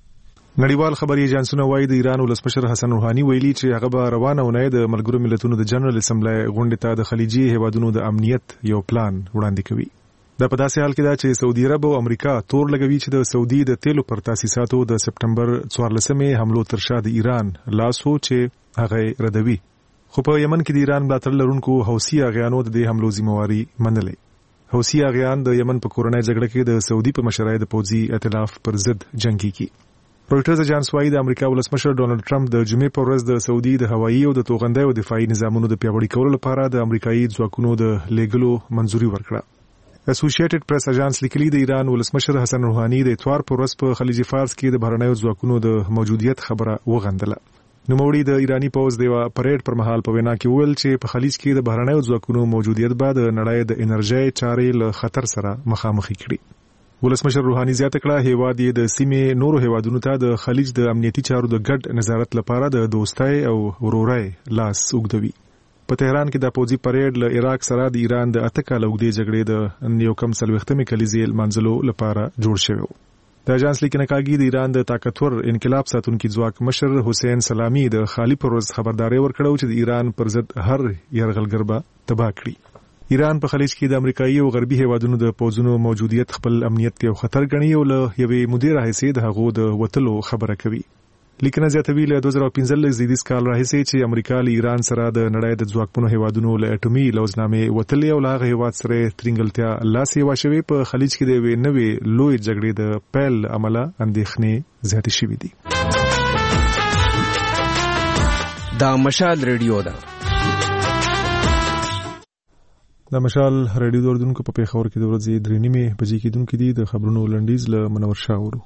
نړیوال خبري ایجنسونه وایي د ایران ولسمشر حسن روحاني ویلي چې هغه به روانه ونه د ملګرو ملتونو د جنرال اسمبلی غونډې ته د خلیجي هیوادونو د امنیت یو پلان وړاندې کوي. دا په داسې حال کې ده چې سعودي عرب او امریکا تور لګوي چې د سعودي د تیلو پر تاسیساتو د سپټمبر 14 حملو تر شا د ایران لاسو چې هغه ردوي. خو په یمن کې د ایران ملاتړ لرونکو حوثي اغیانو د دې حملو ذمہواری منلې. حوثي اغیان د یمن په کورنۍ جګړه کې د سعودي په مشرۍ د پوځي ائتلاف پر ضد جنگي کی. رويټرز اجانس وايي د امریکا ولسمشر ډونالد ټرمپ د جمعې په ورځ د سعودي د هوایي او د توغندۍ او دفاعي نظامونو د پیاوړي کولو لپاره د امریکایي ځواکونو د لیږلو منځوري ورکړه. اسوسییټډ پریس اجانس لیکلي د ایران ولسمشر حسن روحاني د اتوار په ورځ په خلیج فارس کې د بهرنیو ځواکونو د موجودیت خبره وغندله. نوموړي د ایرانی پوځ د پریډ پر مهال په وینا کې ویل چې په خلیج کې د بهرنیو ځواکونو موجودیت بعد نړۍ د انرژي چارې له خطر سره مخامخ کړي. ولسمشر روحاني زیاته کړه هیواد یې د سیمې نورو هیوادونو ته د خلیج د امنیتي چارو د ګډ نظارت لپاره د دوستۍ او ورورۍ لاس اوږدوي. په تهران کې د پوځي پریډ له عراق سره د ایران د 8 کال اوږدې جګړې د یو کم 40 کلیزې منځلو لپاره جوړ شوی. د اجانس لیکنه کاږي د ایران د طاقتور انقلاب ساتونکي ځواک مشر حسین سلامي د خالی پروز خبرداري ورکړو چې د ایران پر ضد هر يرغلګر به تباه کړي. ایران په خلیج کې د امریکایي او غربي هیوادونو د پوځونو موجودیت خپل امنیت یو خطر ګڼي او له یوې مودې راهیسې د هغو د وټلو خبره کوي. لیکنه زیاتوي له 2015 زیدیس کال راهیسي چې امریکا له ایران سره د نړۍ د ځواکمنو هیوادونو له اټومي لوزنامې وتلې او له هیواد سره ترنګلتیا لاسي واشوي په خلیج کې د وې نوې لوی جګړې د پیل عمله اندېښنې زیاتې شوې دي. دا مشال ریډیو ده. د مشال ریډیو دوردونکو په پیښور کې د ورځې 3:30 بجې کېدونکې دي. د خبرونو لنډیز له منور شاورو.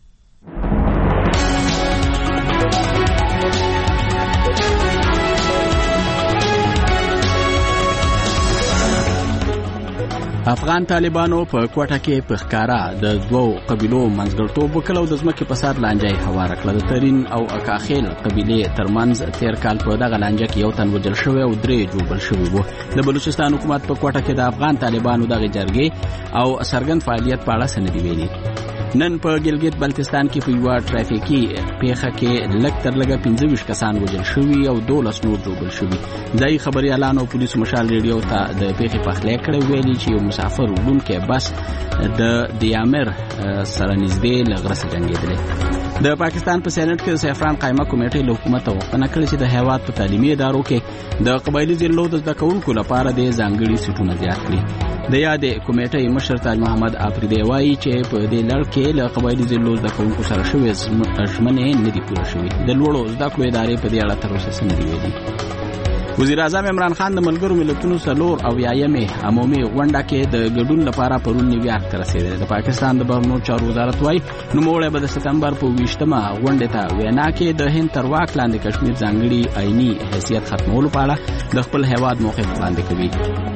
افغان طالبانو په کوټه کې په ښکارا د دوو قبيلو منځګړتوب وکړ او د ځمکې په سر لانجه هوار کړ. د ترين او اکاخیل قبيله ترمنځ تیر کال په دغه لانجه کې یو تن وژل شوی او 3 جوړ شوی وو. د بلوچستان حکومت په کوټه کې د افغان طالبانو دغه جرګې او سرګند فعالیت په اړه سندې ویلي. نن په ګلګت بلتستان کې په یو ټرافیکي پیښه کې لږ تر لږه 25 کسان وژل شوي او 12 نور جوړ شوي. دای خبري اعلان او پولیسو مشال ریډیو ته د پیښې په خله کړه ویلي چې یو مسافر وډونکو بس د دیامر سره نږدې لغرسه جنگیدل. د پاکستان په سېنات کې د سیفران قائمه کمیټې له حکومت غوښتنه کړې چې د هیواد په تعلیمي ادارو کې د قبایلی ضلعو د زده کوونکو لپاره د ځانګړي سیټونه زیات کړي. د یادې کمیټې مشر تاج محمد افریدی وایي چې په دې لړ کې له قبایلی ضلعو زده کوونکو سره شوې ژمنې نه دي پوره شوې. د لوړو زده کړو ادارې په دې اړه تر اوسه څه نه دي ویلي. وزیر اعظم عمران خان د ملګرو ملتونو سلور او یایمه عمومي غونډه کې د ګډون لپاره پرون نیویارک ته رسیدل. د پاکستان د بهرنیو چارو وزارت وايي نوموړی به د سپتمبر په 20مه غونډه ته وینا کې د هند تر واک لاندې کشمیر ځانګړي آئینی حیثیت ختمولو په اړه د خپل هیواد موقف وړاندې کوي.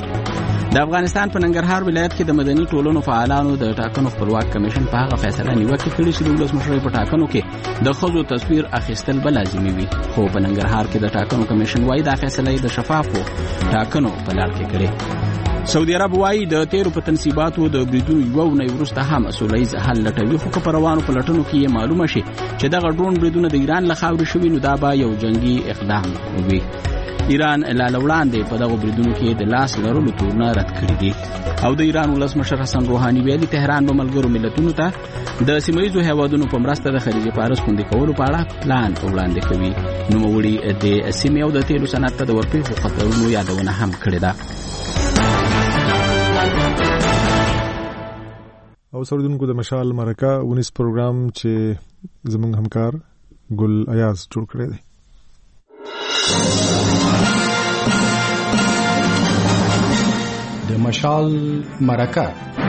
د افغانستان په ننګرهار ولایت کې د مدني ټولنو فعالانو د ټاکنو خپلواک کمیشن په هغه فیصله نیوکه کړې چې د ولسمشر په ټاکنو کې د خزو تصویر اخیستل بل لازمي وي. خو په ننګرهار کې د ټاکنو کمیشن وايي دا فیصله د شفافو ټاکنو په لړ کې کړې. سعودي عرب وايي د تیرو په تنصیباتو د بریدونو یو نه ورسته هم سولهییز حل لټوي. خو په روانو پلټنو کې معلومه شي چې دغه ډرون بریدونه د ایران له خاورې شوي نو دا به یو جنگي اقدام وي. ایران لاله وړاندې په دغه بریدونو کې د لاس لرلو تورونه رد کړی دي او د ایران ولسمشر حسن روحاني ویلي تهران به ملګرو ملتونو ته د سیمه‌ییزو هیوادونو په مرسته د خلیج فارس خوندي کولو په اړه پلان وړاندې کوي. نوموړي د سیمې او د تیلو صنعت ته د ورپېښو خطرونو یادونه هم کړې ده. او سردونکو د مشال مرکه 19 پروګرام چې زموږ همکار ګل ایاز جوړ کړی دی. د مشال مرکه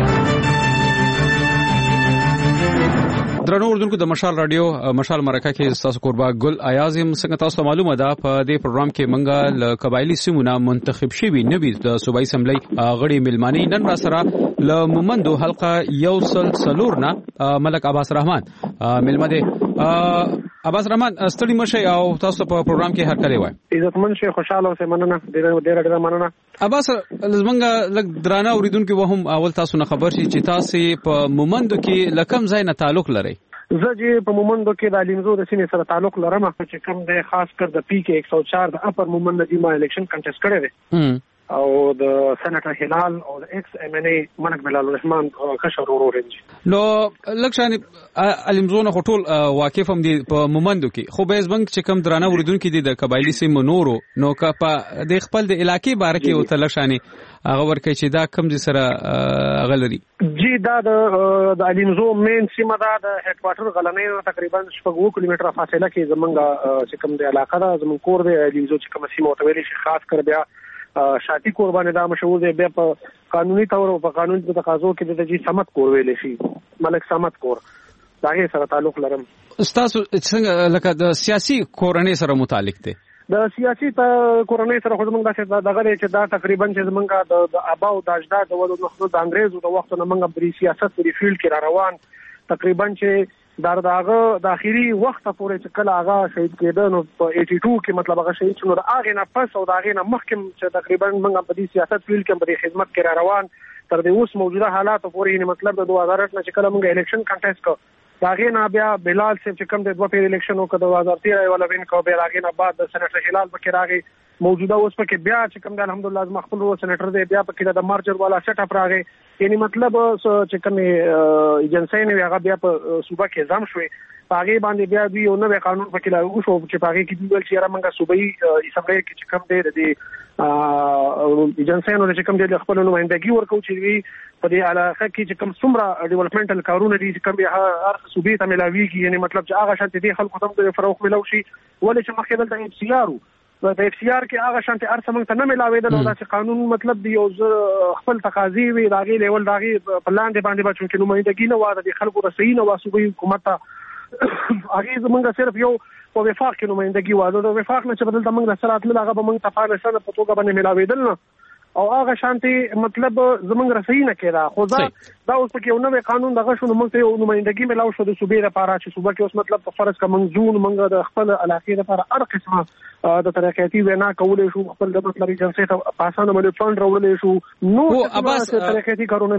درنو اردوونکو د مشال رادیو مشال مرکه کې تاسو قربا ګل ایازم څنګه تاسو معلومه ده په دې پروګرام کې منګه ل قبایلی سیمونه منتخب شوي نوي د صوبایي اسمبلی غړي ملماني نن را سره ل مومندو حلقه یوصل سلورنا ملک عباس رحمان ملمده عباس رحمان ستړي مشه او تاسو په پروګرام کې هر کله وای عزتمن شي خوشاله اوسه مننه ډېر مننه. عباس لزمنګ لګ درانه اوریدونکو وهم اول تاسو نه خبر شي چې تاسو په مومندو کې لکم ځای نه تعلق لري. زه چې په مومندو کې د علمزو د سینې سره تعلق لرم چې کوم د خاص کر د پی کې 104 د اپر مومند د ما الیکشن کنټیسټ کړی دی او د سېناتر هلال او د ایکس ایم ان ای منک بلال الرحمن کشر ورورنج نو لکشان علمزو نه ټول واقف هم دي په مومندو کې خو به زبنګ چې کوم درانه اوریدونکو دي د قبایلی سیمو نورو نو کا په د خپل د علاقې باره کې او تلشاني هغه ورکه چې دا کم دي سره غلري جی دا د علمزو مین سیمه دا د هډ کوارټر غلنې تقریبا 6 کیلومتره فاصله کې زمونږ چې کوم د علاقې دا زمون کور دی علمزو چې کوم سیمه وتویل شي خاص کر بیا شاتی قربانه دا مشهور دی بیا په قانوني تور او په قانوني تقاضو کې د جی سمت کور ویل شي ملک سمت کور داغه سره تعلق لرم. تاسو څنګه لکه د سیاسي کورنۍ سره متعلق دي؟ د سیاسي کورنۍ سره خو موږ دغه چې دا تقریبا چې موږ د ابا او د اجداد د انګريزو د وخت نه موږ بری سیاست په فیلډ کې را روان تقریبا چې دغه د اخیری وخت پورې چې کله هغه شهید کېده نو په 82 کې مطلب هغه شهید شو نو هغه نه پس او هغه نه مخکې چې تقریبا موږ په دې سیاست فیلډ کې په خدمت کې را روان تر دې اوس موجوده حالات پورې مطلب د 2008 نه چې کله موږ الیکشن کنټیسټ کو داغه نه بیا بلال صاحب چې کوم د دوه پیر الیکشن او کده 2013 ولا وین کو بیا داغه نه بعد د سېناتر هلال پکې راغی موجوده اوس پکې بیا چې کوم د الحمدلله زما خپل سېنیټر دی بیا پکې د مارچر والا سیټ اپ راغی یعنی مطلب چې کوم ایجنسی نه هغه بیا په صوبه کې ځم شوې پاغي باندې بیا دوی یو نوې قانون پکې لاګو شو چې پاغي کې دی چې را منګه صوبایي اسمبلی کې چې کوم دی د ایجنسیانو چې کوم دی خپل نمائندګي ورکو چې وی په دې علاقه کې چې کوم څومره ډیولپمنټل کارونه دي چې کوم هر صوبې ته ملاويږي یعنی مطلب چې هغه شانتي دي خلکو ته د فروغ ملو شي ولې چې مخکې دلته اف سی آر د اف سی آر کې هغه شانتي ارسمنګ ته نه ملاويدل او دا چې قانون مطلب دی یو خپل تقاضي وي داغي لیول داغي پلان دی باندې بچو کې نمائندګي نه واده دي خلکو رسېي نه واسوبې حکومت ته هغه زمونږ صرف یو په وفاق کې نمائندګي واده د وفاق نه چې بدل د موږ سره اتل هغه به موږ ته فعال شنه په توګه باندې ملاويدل نه او هغه شانتي مطلب زمونږ رسېي نه کېدا خو دا اوس پکې یو نوې قانون دغه شو موږ ته یو نمائندګي ملاو شو د صوبې لپاره چې صوبه کې اوس مطلب په فرض کا منځون موږ د خپل علاقې لپاره هر قسمه د ترقیاتي وینا کولې شو خپل د مطلب ایجنسی ته پاسانه باندې فند راولې شو نو عباس ترقیاتي کارونه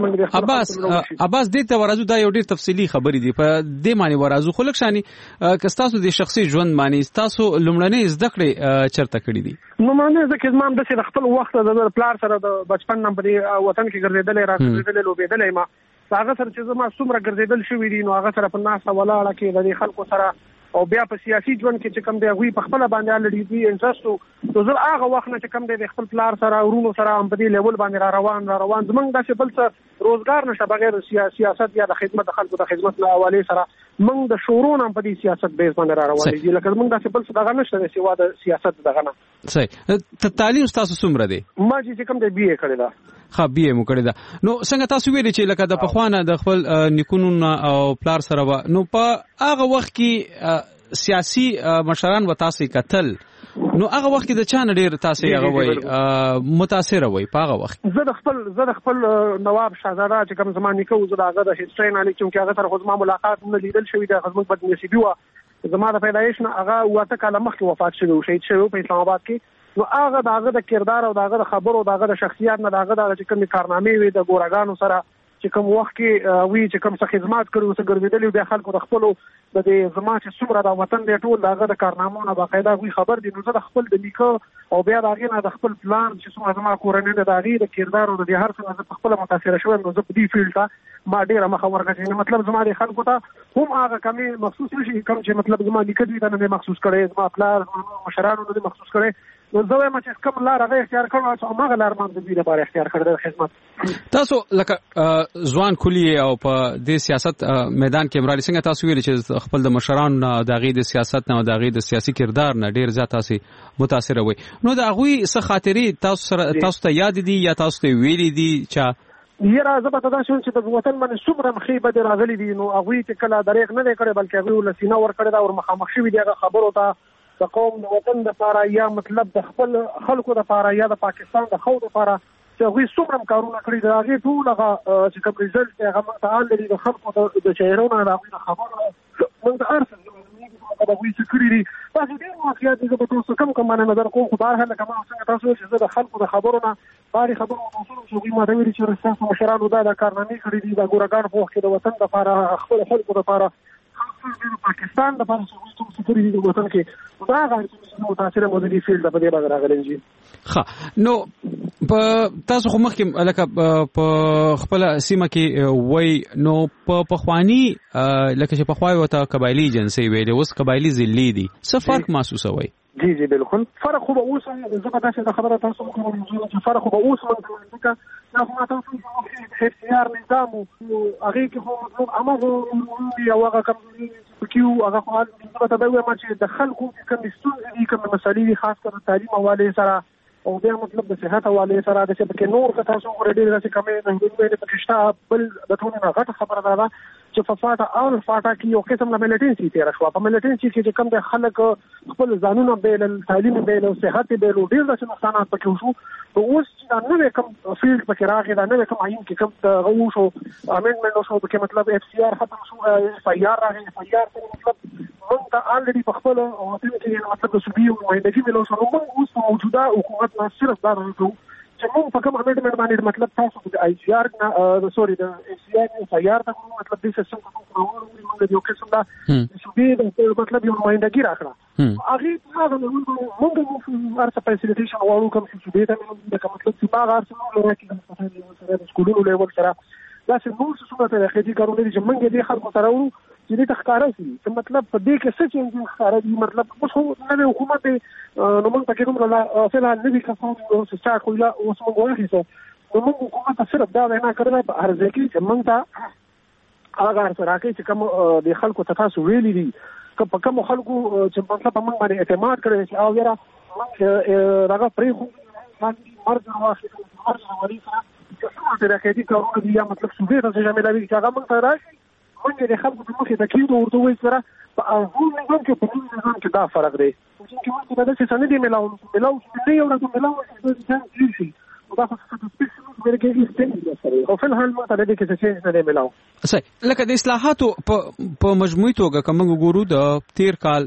موږ عباس دې ته ورازو دا یو ډېر تفصیلی خبرې دي په دې معنی ورازو خلک شاني کستاسو د شخصي ژوند معنی تاسو لومړنۍ زده کړې چرته کړې دي نو معنی ځکه زما د خپل وخت د پلار سره د بچپن نه په وطن کې ګرځېدل راځېدل لوبېدل ما هغه سره چې زما څومره ګرځېدل شوې دي نو هغه سره په ناسه ولاړه کې د خلکو سره او بیا په سیاسي ژوند کې چې کوم دی غوي په خپل باندې الډي دي انټرست نو زه هغه وخت نه چې کوم دی خپل پلار سره ورونو سره هم په دې لیول باندې را روان زمونږ د بل څه روزګار نشه بغیر سیاست یا د خدمت د خلکو د خدمت له حواله سره موږ د شورون هم په دې سیاست بیس باندې را روان دي لکه موږ د بل څه دغه نشته سیوا د سیاست دغه نه صحیح ته تعلیم تاسو څومره دی ما چې کوم دی بي اي کړی دا خبي مو کړی دا نو څنګه تاسو ویلي چې لکه د پخوانه د خپل نیکونو او پلار سره نو په هغه وخت کې سیاسي مشران و تاسو قتل نو هغه وخت د چانه ډیر تاسو هغه وای متاثر وای په هغه وخت زه د خپل نواب شهزاده چې کوم زمانه کې وزه هغه د هیستوري نه لیکم چې هغه سره خو ما ملاقات نه لیدل شوی د خدمت بد نصیبي و زما د پیدایش نه هغه واته کاله مخکې وفات شوی او شهید شوی په اسلام آباد کې نو هغه دغه د کردار او دغه د خبرو دغه د شخصیت نه دغه د چې کوم کارنامې وي د ګورګانو سره چې کوم وخت کې وی چې کوم څه خدمات کړو څه ګرځیدل د خلکو د خپل د زما چې څومره د وطن د ټول دغه د کارنامو باقاعده وی خبر دي نو زه د خپل د لیکو او بیا دغه نه د خپل پلان چې څومره زما کورنۍ د دغه د کردار او د هر څه په خپل متاثر شوم نو زه په دې فیلډ ته ما ډیره مخه ورکړم مطلب زما د خلکو ته هم هغه کمی مخصوص نشي کوم چې مطلب زما لیکل دي نه مخصوص کړي زما پلان مشرانو نه مخصوص کړي نو زه وایم چې کوم لار هغه اختیار کړو چې هغه لار باندې د دې لپاره اختیار کړل د خدمت تاسو لکه ځوان کلی او په دې سیاست میدان کې مرالي څنګه تاسو ویل چې خپل د مشرانو د غي د سیاست نه د غي د سیاسي کردار نه ډیر زیات تاسو متاثر وي نو د غوي څه خاطرې تاسو ته یاد دي یا تاسو ته ویلي دي چې یره زبته دا شون چې د وطن باندې څومره مخیبه دي راغلي دي نو هغه چې کله دریغ نه کړي بلکې هغه ولسینه ور کړی دا ور مخامخ شوی دی خبرو ته د قوم د وطن د لپاره یا مطلب د خپل خلکو د لپاره یا د پاکستان د خو د لپاره چې هغه څومره کارونه کړی دا هغه ټول هغه چې کوم ريزلټ هغه تعال لري د خلکو د چهرونو د خبرو موږ د ارسل دا وایي چې کړی دي تاسو ډیر واقعیت دې په تاسو کوم باندې نظر کوم خو بهر هله کوم څنګه تاسو چې د خلکو د خبرونه باري خبرو تاسو چې ما دوی چې رساسو مشرانو دا کارنامې کړې دي د ګورګان په وخت کې د وطن لپاره خپل خلکو لپاره پاکستان د پاره څه سفري د وطن کې دا غواړي متاثر مودي فیلډ په دې باندې راغلي ښه نو په تاسو خو مخکې لکه په خپل سیمه کې وای نو په پخوانی لکه چې پخوای وته قبایلی جنسي ویل اوس قبایلی ذلی دي څه فرق محسوسوي جی بالکل فرق خو به اوس زه په تاسو خبره تاسو کوم چې فرق خو به اوس منځ دا خو تاسو په اختیار نظام او هغه کې خو مطلب امغه یو هغه کوم کیو هغه خو د دوی ما چې د خلکو کوم ستونزې دي کوم مسالې خاص کر تعلیم حواله سره او بیا مطلب د صحت حواله سره د څه کې نور کته څو ورډي راځي کومه نه هندوی په کښتا بل د ټولو نه غټه خبره ده چې په فاټا او فاټا کې یو قسم د ملټنسي تیر شو په ملټنسي کې کوم د خلک خپل ځانونه بیل تعلیم بیل او صحت بیل ډیر د نقصانات پکې شو او اوس چې نو کوم فیلډ پکې راغی دا نه کوم عین کې کوم غو شو امندمنت شو کې مطلب اف سی آر ختم شو اف آی آر راغی اف آی آر مطلب موږ ته الریډي په خپل او ته کې مطلب د سوبي او مهندګي ملو شو موږ اوس موجوده حکومت نه صرف دا راځو چې موږ په کوم امندمنت باندې مطلب تاسو د آی جی آر سوري د ای سی آی تیار ته مطلب د سیستم په موږ د یو قسم دا چې مطلب یو نمائندګي راکړه هغه موږ ارڅ فیسیلیټیشن غواړو کوم چې دې ته د مطلب چې باغ ارڅ موږ راکړي د سکولونو لیول سره دا چې نور څه ته راځي کارونه چې موږ دې خلکو سره ورو چې دې تخکاره شي چې مطلب په دې کې څه چې ښکاره دي مطلب اوس نو حکومت نو موږ پکې کوم لا فعلا نوی کسان چې سٹارټ کوله اوس موږ وایو نو موږ حکومت صرف دا نه کړو په ارزه کې چې موږ ته هغه سره کې چې کوم د خلکو تاسو ویلي دي په کوم خلکو چې مطلب موږ باندې اعتماد کړی چې او یاره موږ راغه پرې خو مرګ واخلي مرګ ولې سره چې راکېدي کارونه دي یا مطلب سوزه ته چې ملي چې هغه موږ ته راشي موږ د خلکو په مخې ته کېدو ورته وایي سره په هغه نظام کې په نظام کې دا فرق دی چې موږ ته د څه نه دی ملاو نه یو راته ملاو چې څنګه شي دا خو څه سپیشل ورګي ستنګ او په الحال ما ته د کې څه نه دی ملاو صحیح لکه د اصلاحاتو په مجموعي توګه کوم ګورو د تیر کال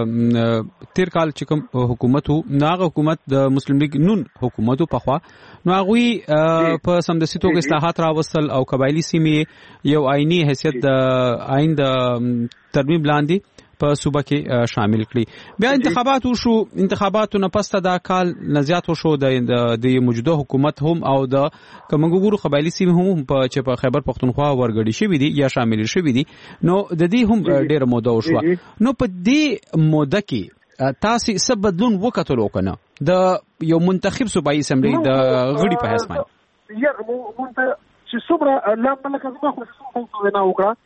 چې کوم حکومت ناغه حکومت د مسلم لیگ نون حکومت په خوا نو هغه په سمدستي توګه اصلاحات راوستل او قبایلی سیمې یو آئینی حیثیت د آئین د ترمیم لاندې په صوبه کې شامل کړي بیا انتخاباتو نه پسته دا کال نزيات وشو د موجوده حکومت هم او د کومګورو قبایلی سیمې هم چې په خیبر پختونخوا ورګړي شوی دي یا شامل شوی دي نو د دې هم ډېر موده وشو نو په دې موده کې تاسو څه بدلون وکړو کنه د یو منتخب صوبایي اسمبلی د غړي په حساب باندې یا مونږ چې څومره لامل کزما خو څه نه وکړه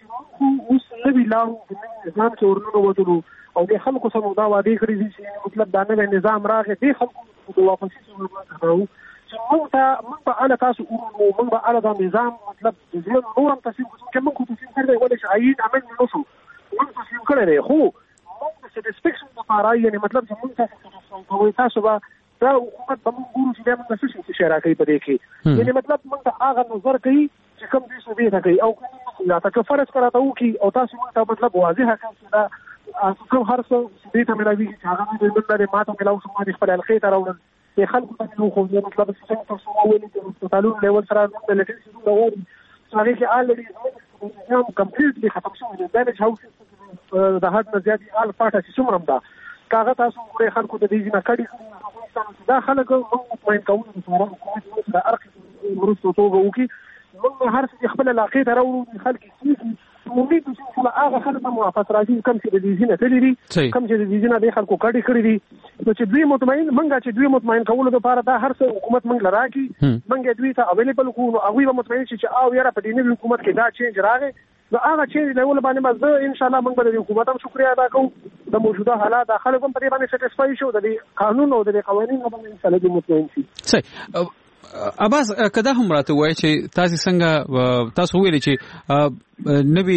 اوس نوی لاو د نظام کې ورننه وځو او د خلکو سره دا وعده کړی دي چې مطلب دا نه نظام راغی د خلکو د واپسې څخه چې موږ په اړه تاسو موږ په اړه دا نظام مطلب د ځین نور هم تاسو کوم کوم څه کړی ولې چې عین عمل نه شو موږ تاسو کړی خو موږ د سټیسفیکشن لپاره یعنی مطلب چې موږ تاسو به دا حکومت به موږ ګورو چې موږ څه شي راکې په دې کې یعنی مطلب موږ هغه نظر کوي چې کوم دې صوبې ته کوي او یا تاسو فرض کراته وو کی او تاسو موږ ته مطلب واضح کړئ دا کوم هر څه دې ته ملایوي چې هغه د بل ماته ملاو شو د خپل الخير راوړل د خلکو ته نو خو مطلب څنګه تاسو وایي چې تعلق لیول سره د لټیشن د وایي هغه کې الریډي نظام کمپلیټلی ختم شو د دانش هاوس د حد نه زیات ال پاټه چې څومره ده کاغه تاسو ګوري خلکو ته دې نه کړي دا خلک مطمئن کوي چې حکومت د ارخ مرستو توګه وکي موږ هر څه خپل علاقې ته راوړو خلک کیږي امید چې هغه خلک موافقت راځي کوم چې د دې نه تللی کوم چې د دې نه د خلکو کړي دي نو چې دوی مطمئن منګه چې دوی مطمئن کول لپاره دا هر څه حکومت منګ لراکي منګه دوی ته اویلیبل کو نو هغه مطمئن چې او یاره په دې نوې حکومت کې دا چینج راغی نو هغه چینج له ول باندې مزه ان شاء الله موږ به د حکومت هم شکریا ادا کوو د موجوده حالات خلک هم په دې باندې سټیسفای شو د قانون او د قوانینو باندې ان شاء الله مطمئن شي صحیح اباس کدا هم راته وای چې تاسو څنګه تاسو ویل چې نبی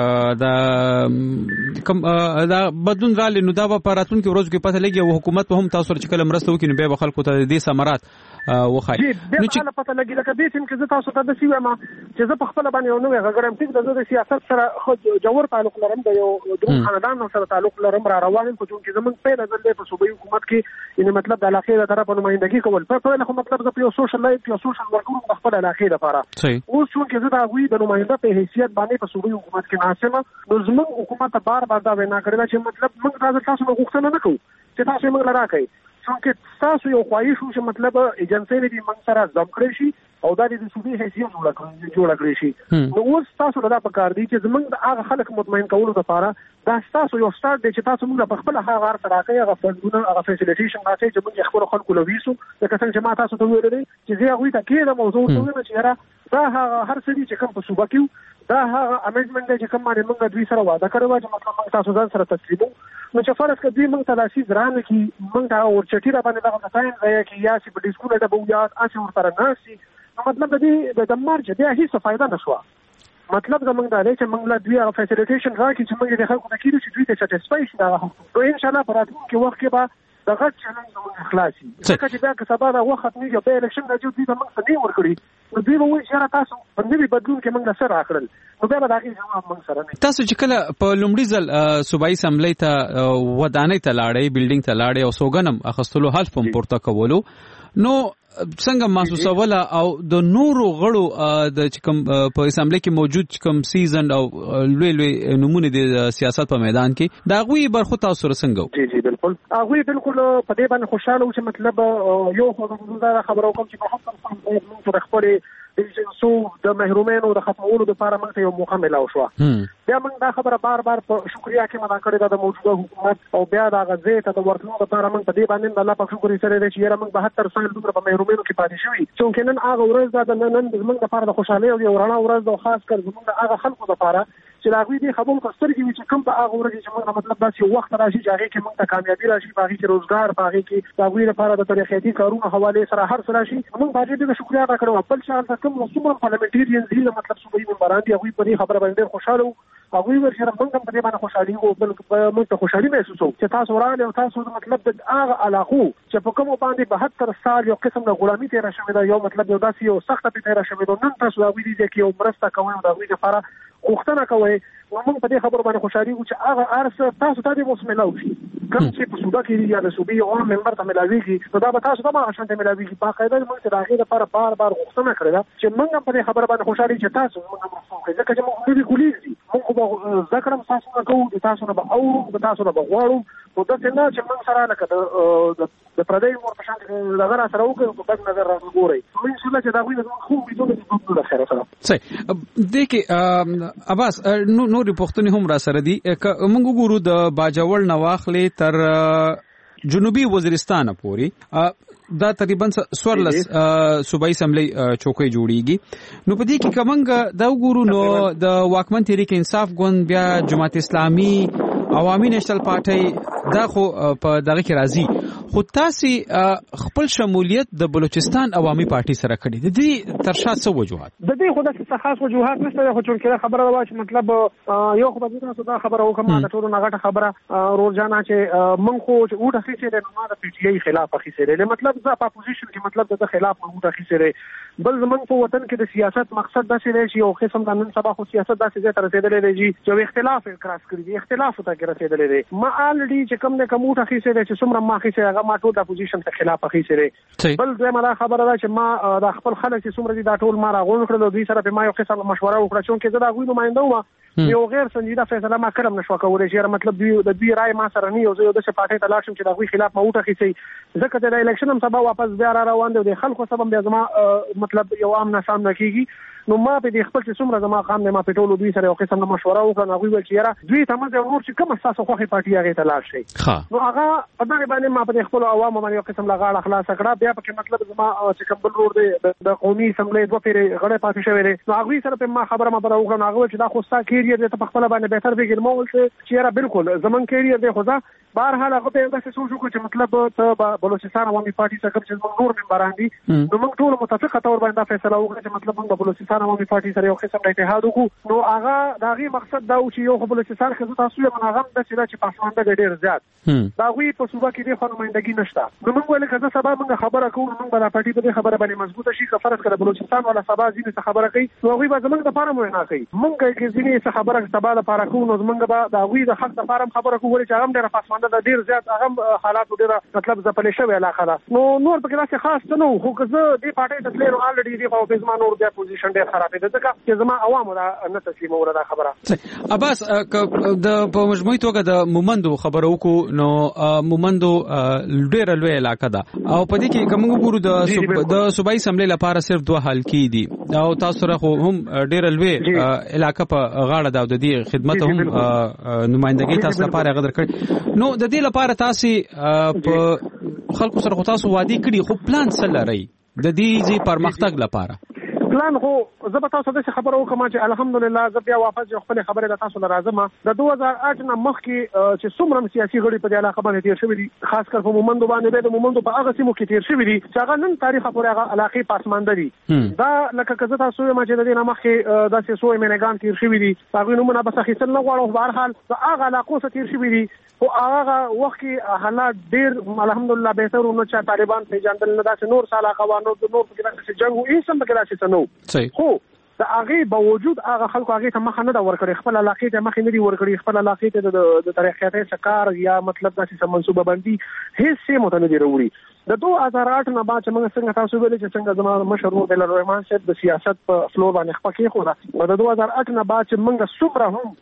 دا بدلون رالی نو دا په راتلونکي ورځو کې پته لګي او حکومت په هم تاسو چې کله مرسته وکړي نو به خلکو ته دې ثمرات وخای نو چې پته لګي لکه دې چې زه تاسو ته د سی وایم چې زه په خپل باندې نو غږرم چې د سیاست سره خو جوړ تعلق لرم د یو دوه خاندان سره تعلق لرم را روانم په چې زمونږ په نظر په صوبایي حکومت کې یعنی مطلب د علاقې له طرفه نمائندګي کول په له مطلب د یو سوشل لایف یو سوشل ورکر په خپل علاقې لپاره اوس چې زه دا وی د نمائنده په حیثیت باندې په صوبایي حکومت کې ناسمه نو زموږ حکومت بار دا وینا کړل چې مطلب موږ تاسو نه غوښتنه نه کوو چې تاسو موږ لرا کوي څنګه تاسو یو خواهش وو چې مطلب ایجنسی دې موږ سره ځم کړی شي او دا د صوبې حیثیت جوړ کړی شي نو اوس تاسو دا پکار دي چې زموږ د هغه خلک مطمئن کولو لپاره دا تاسو یو سٹارټ دی چې تاسو موږ په خپل هغه غار سره کوي هغه فندونه هغه فیسیلیټیشن راځي چې موږ خپل خلکو لويسو لکه څنګه چې ما تاسو ته ویل دي چې زه هغه ته کې دا موضوع ته چې را دا هر څه دي چې کوم په صوبه کې دا هغه امندمنت چې کوم باندې موږ دوی سره وعده کړو چې مطلب موږ تاسو ځان سره تسلیمو نو چې فرض کړي موږ تلاشي ځران کې موږ دا ورچټی را باندې دا ټایم راځي چې یا چې په ډیسکو ته به یا اسی ورته ناسي مطلب دې د مارج بیا هیڅ فائدہ نشو مطلب زمونږ دا دی چې موږ لا دوی هغه فیسیلیټیشن راکړي چې موږ د خلکو د کېدو چې دوی ته سټیسفای شي دا نو ان شاء الله په راتلونکي وخت کې به د غټ چلنج زموږ خلاصي ځکه چې دا که سبا دا وخت نه یو په الیکشن راځي دوی به موږ ته نه ورکړي نو دوی به وایي چې تاسو په نوي بدلون کې موږ سره راکړل نو بیا به دا کې جواب موږ سره نه تاسو چې کله په لومړي ځل صوبایي اسمبلی ته ودانۍ ته لاړې بلډینګ ته لاړې او سوګنم اخستلو حلف هم پورته کولو نو څنګه محسوسه ولا او د نورو غړو د کوم په اسمبلی کې موجود کوم سیزن او لوی نمونه د سیاست په میدان کې دا غوي برخو تاسو سره څنګه جی بالکل هغه بالکل په دې باندې خوشاله و چې مطلب یو خبرو کوم چې په حق سره خپل سو د محرومینو د ختمولو لپاره موږ ته یو موقع ملاو شو بیا موږ دا خبره بار په شکریا کې مدا کړې د موجوده حکومت او بیا دا غزې ته د ورتلو لپاره موږ په دې باندې الله په شکر سره دې چې موږ 72 سال دومره په محرومینو کې پاتې شوي چې نن هغه ورځ دا نن موږ لپاره د خوشحالۍ او رڼا ورځ او خاص کر زموږ هغه خلکو لپاره چې هغه دې خبرو کسترګي چې کوم په هغه ورځ چې موږ مطلب دا چې وخت راشي چې هغه کې موږ ته کامیابی راشي هغه کې روزګار هغه کې هغه لپاره د طریقې کارونه حواله سره هر څه راشي موږ باندې د شکریا ادا کړو خپل شان ته کوم څومره پارلیمنټریان دي مطلب صوبایي ممبران دي هغه په دې خبره باندې خوشاله هغه ورسره موږ هم په دې باندې خوشالي او بل موږ ته خوشالي محسوسو چې تاسو ورانه او تاسو مطلب د هغه علاقو چې په کوم باندې 72 سال یو قسم د غلامي تیر شوی دا یو مطلب یو داسې یو سخت په تیر شوی دا نن تاسو دا ویلي چې یو مرسته کوي دا ویلي لپاره وختونه کوي موږ په دې خبرو باندې خوشالي او چې هغه ارس تاسو ته دې موسم لاو شي کوم چې په سودا کې یا د صوبې او ممبر ته ملاويږي نو دا به تاسو ته ما شانته ملاويږي په قاعده موږ ته راغی لپاره بار وختونه کړل چې موږ په دې خبره باندې خوشالي چې تاسو موږ مخکې ځکه چې موږ دې ګولېږي موږ به ذکر تاسو نه کوو تاسو نه به او تاسو نه به غواړو نو دا څنګه چې موږ سره لکه د پردې ور په شان لغرا سره وکړو په بل نظر راغوري موږ څه چې دا غوښنه خو دې د خیره سره صحیح دې کې عباس نو ریپورتونه هم را سره دي موږ ګورو د باجوړ نواخلې تر جنوبي وزیرستان پورې دا تقریبا سورلس صوبایي اسمبلی چوکۍ جوړیږي نو په دې کې کومنګ دا وګورو نو د واکمن تحریک انصاف ګوند بیا جماعت اسلامي عوامي نېشنل پارټي دا خو په دغه کې راځي خو تاسو خپل شمولیت د بلوچستان عوامي پارټي سره کړی د دې ترشا څه وجوهات د دې خو د خاص وجوهات نشته خو چې خبره دا چې مطلب یو خو به تاسو دا خبره وکم دا ټول نغټه خبره روزانه چې من خو چې وټه خېڅه د نو د پی ټی آی خلاف خېڅه مطلب دا په اپوزیشن کې مطلب د خلاف وټه خېڅه بل زمون په وطن کې د سیاست مقصد دا چې یو قسم د نن سبا خو سیاست دا چې تر رسیدلې دی چې اختلاف کراس کړی دی اختلاف ته کې رسیدلې دی ما الډي چې کوم نه کوم وټه خېڅه چې څومره ما خېڅه هغه ما ټول د اپوزیشن ته خلاف خېڅه بل زما دا خبره ده چې ما د خپل خلک چې څومره دي دا ټول ما راغون کړل دوی سره په ما یو قسم مشوره وکړه چې زه دا غوښنه نمائنده وم یو غیر سنجیده فیصله ما کړم نشو کولای چې مطلب د دوی رائے ما سره نه یو زه د پارټي ته لاړم چې دا غوښ خلاف ما وټه خېڅه ځکه چې د الیکشن هم سبا واپس بیا را روان دي د خلکو سبب بیا زما مطلب یو عام نه سامنا کیږي نو ما په دې خپل چې څومره زما قام نه ما په ټولو دوی سره یو قسم مشوره وکړه نو غوښ چې یاره دوی ته مزه ورور چې کوم اساسه خوخي پارټي هغه ته لاړ شي نو هغه په دغه باندې ما په خپل عوامو باندې یو قسم لغاړه خلاص کړه بیا په مطلب زما چې کوم بل ورور دی د قومي اسمبلی دوه پیری غړې پاتې شوی دی نو هغه سره په ما خبره ما وکړه نو هغه چې دا خو ستا کیریئر دی ته په خپل باندې بهتر فکر مو ول چې یاره بالکل زمون کیریئر دی خو دا بهر حال هغه په داسې سوچ وکړ چې مطلب ته بلوچستان عوامي پارټي څخه چې موږ نور ممبران دي نو موږ ټول متفق تور باندې فیصله وکړه چې مطلب موږ بلوچستان عوامي پارټي سره یو قسم اتحاد وکړو نو هغه داغي مقصد دا و چې یو بلوچستان کې تاسو یې منغم د چې پاسمانده ډېر زیات دا غوي په صوبه کې د خنمایندګي نشته نو موږ ولې کله سبا موږ خبره کوو موږ به د پارټي په خبره باندې مضبوطه شي که فرض کړه بلوچستان ولا سبا ځینې خبره کوي نو غوي به زموږ د فارم نه کوي موږ کې ځینې خبره سبا د فارم کوو نو موږ به دا غوي د حق د فارم خبره کوو چې هغه ډېر پاسمانده د ډېر زیات هغه حالات ډېر مطلب ځپلې شوی علاقه ده نو نور په کې خاص څه نو خو که زه د پارټي ته تللی الریډي دی په فیزما نور د پوزیشن ډېر خراب دي ځکه چې زما عوامو نه تسلیم ورته خبره عباس د په مجموعي توګه د مومندو خبرو کو نو مومندو ډېر لوی علاقه ده او په دې کې کوم ګورو د صوبایي اسمبلی لپاره صرف دوه حل کی دي او تاسو سره هم ډېر لوی علاقه په غاړه ده د دې خدمت هم نمائندګي تاسو لپاره غوډر کړ نو د دې لپاره تاسو په خلکو سره تاسو وادي کړی خو پلان څه لري د دې پرمختګ لپاره پلان خو زه به تاسو ته خبرو کوم چې الحمدلله زه بیا واپس خپل خبره د تاسو لرازم د 2008 نه مخکې چې څومره سیاسي غړي په علاقه باندې تیر شوی دي خاص کر په مومندو باندې د مومندو په هغه سیمو کې تیر شوی دي چې هغه نن تاریخ پورې هغه علاقې پاسمانده دي دا لکه کزه تاسو ما چې د دې نه مخکې د سیسو ایمنګان تیر شوی دي هغه نومونه بس اخیستل نه غواړو په هر حال د هغه علاقو څخه تیر شوی دي او هغه وخت کې حالات ډېر الحمدلله بهتر ونه چې طالبان پیژندل نه داسې نور سالا قوانو د نور په کې جنگ او هیڅ هم کې راشي نو خو د هغه باوجود هغه خلکو هغه ته مخ نه دا ورکړي خپل علاقې ته مخ نه دی ورکړي خپل علاقې ته د طریقې څخه کار یا مطلب داسې منسوبه بندي هیڅ څه مت نه دی وروړي د 2008 نه بعد چې موږ څنګه تاسو ویل چې څنګه زموږ مشر ورور الرحمن صاحب د سیاست په فلور باندې خپل کې خو دا د 2008 نه بعد چې موږ څومره هم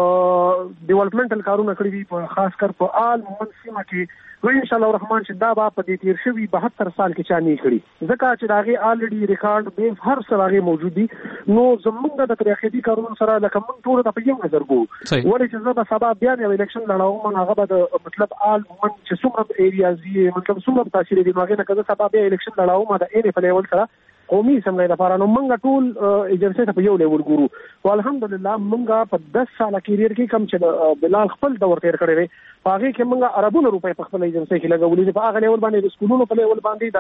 ډیولپمنټل کارونه کړی دي په خاص کر په آل مومن سیمه کې نو ان شاء الله الرحمن چې دا به په دې تیر شوی 72 سال کې چا نه کړی ځکه چې داغه الریډي ریکارډ به هر سره موجود دي نو زمونږ د تاریخي کارونو سره لکه موږ ټول د په یو نظر ګو ولې چې زه به سبا بیا یو الیکشن لړاوم نه هغه د مطلب آل مومن چې څومره ایریاز دي مطلب څومره تاثیر دي ماګه نه کده سبا بیا الیکشن لړاوم دا اې په لیول سره قومي سملای لپاره نو موږ ټول ایجنسی ته په یو لیول ګورو والحمدلله موږ په 10 سال کیریئر کې کم چې بلال خپل دور تیر کړی دی هغه کې موږ اربونو روپۍ په خپل ایجنسی کې لګولې دي په هغه لیول باندې د سکولونو په لیول باندې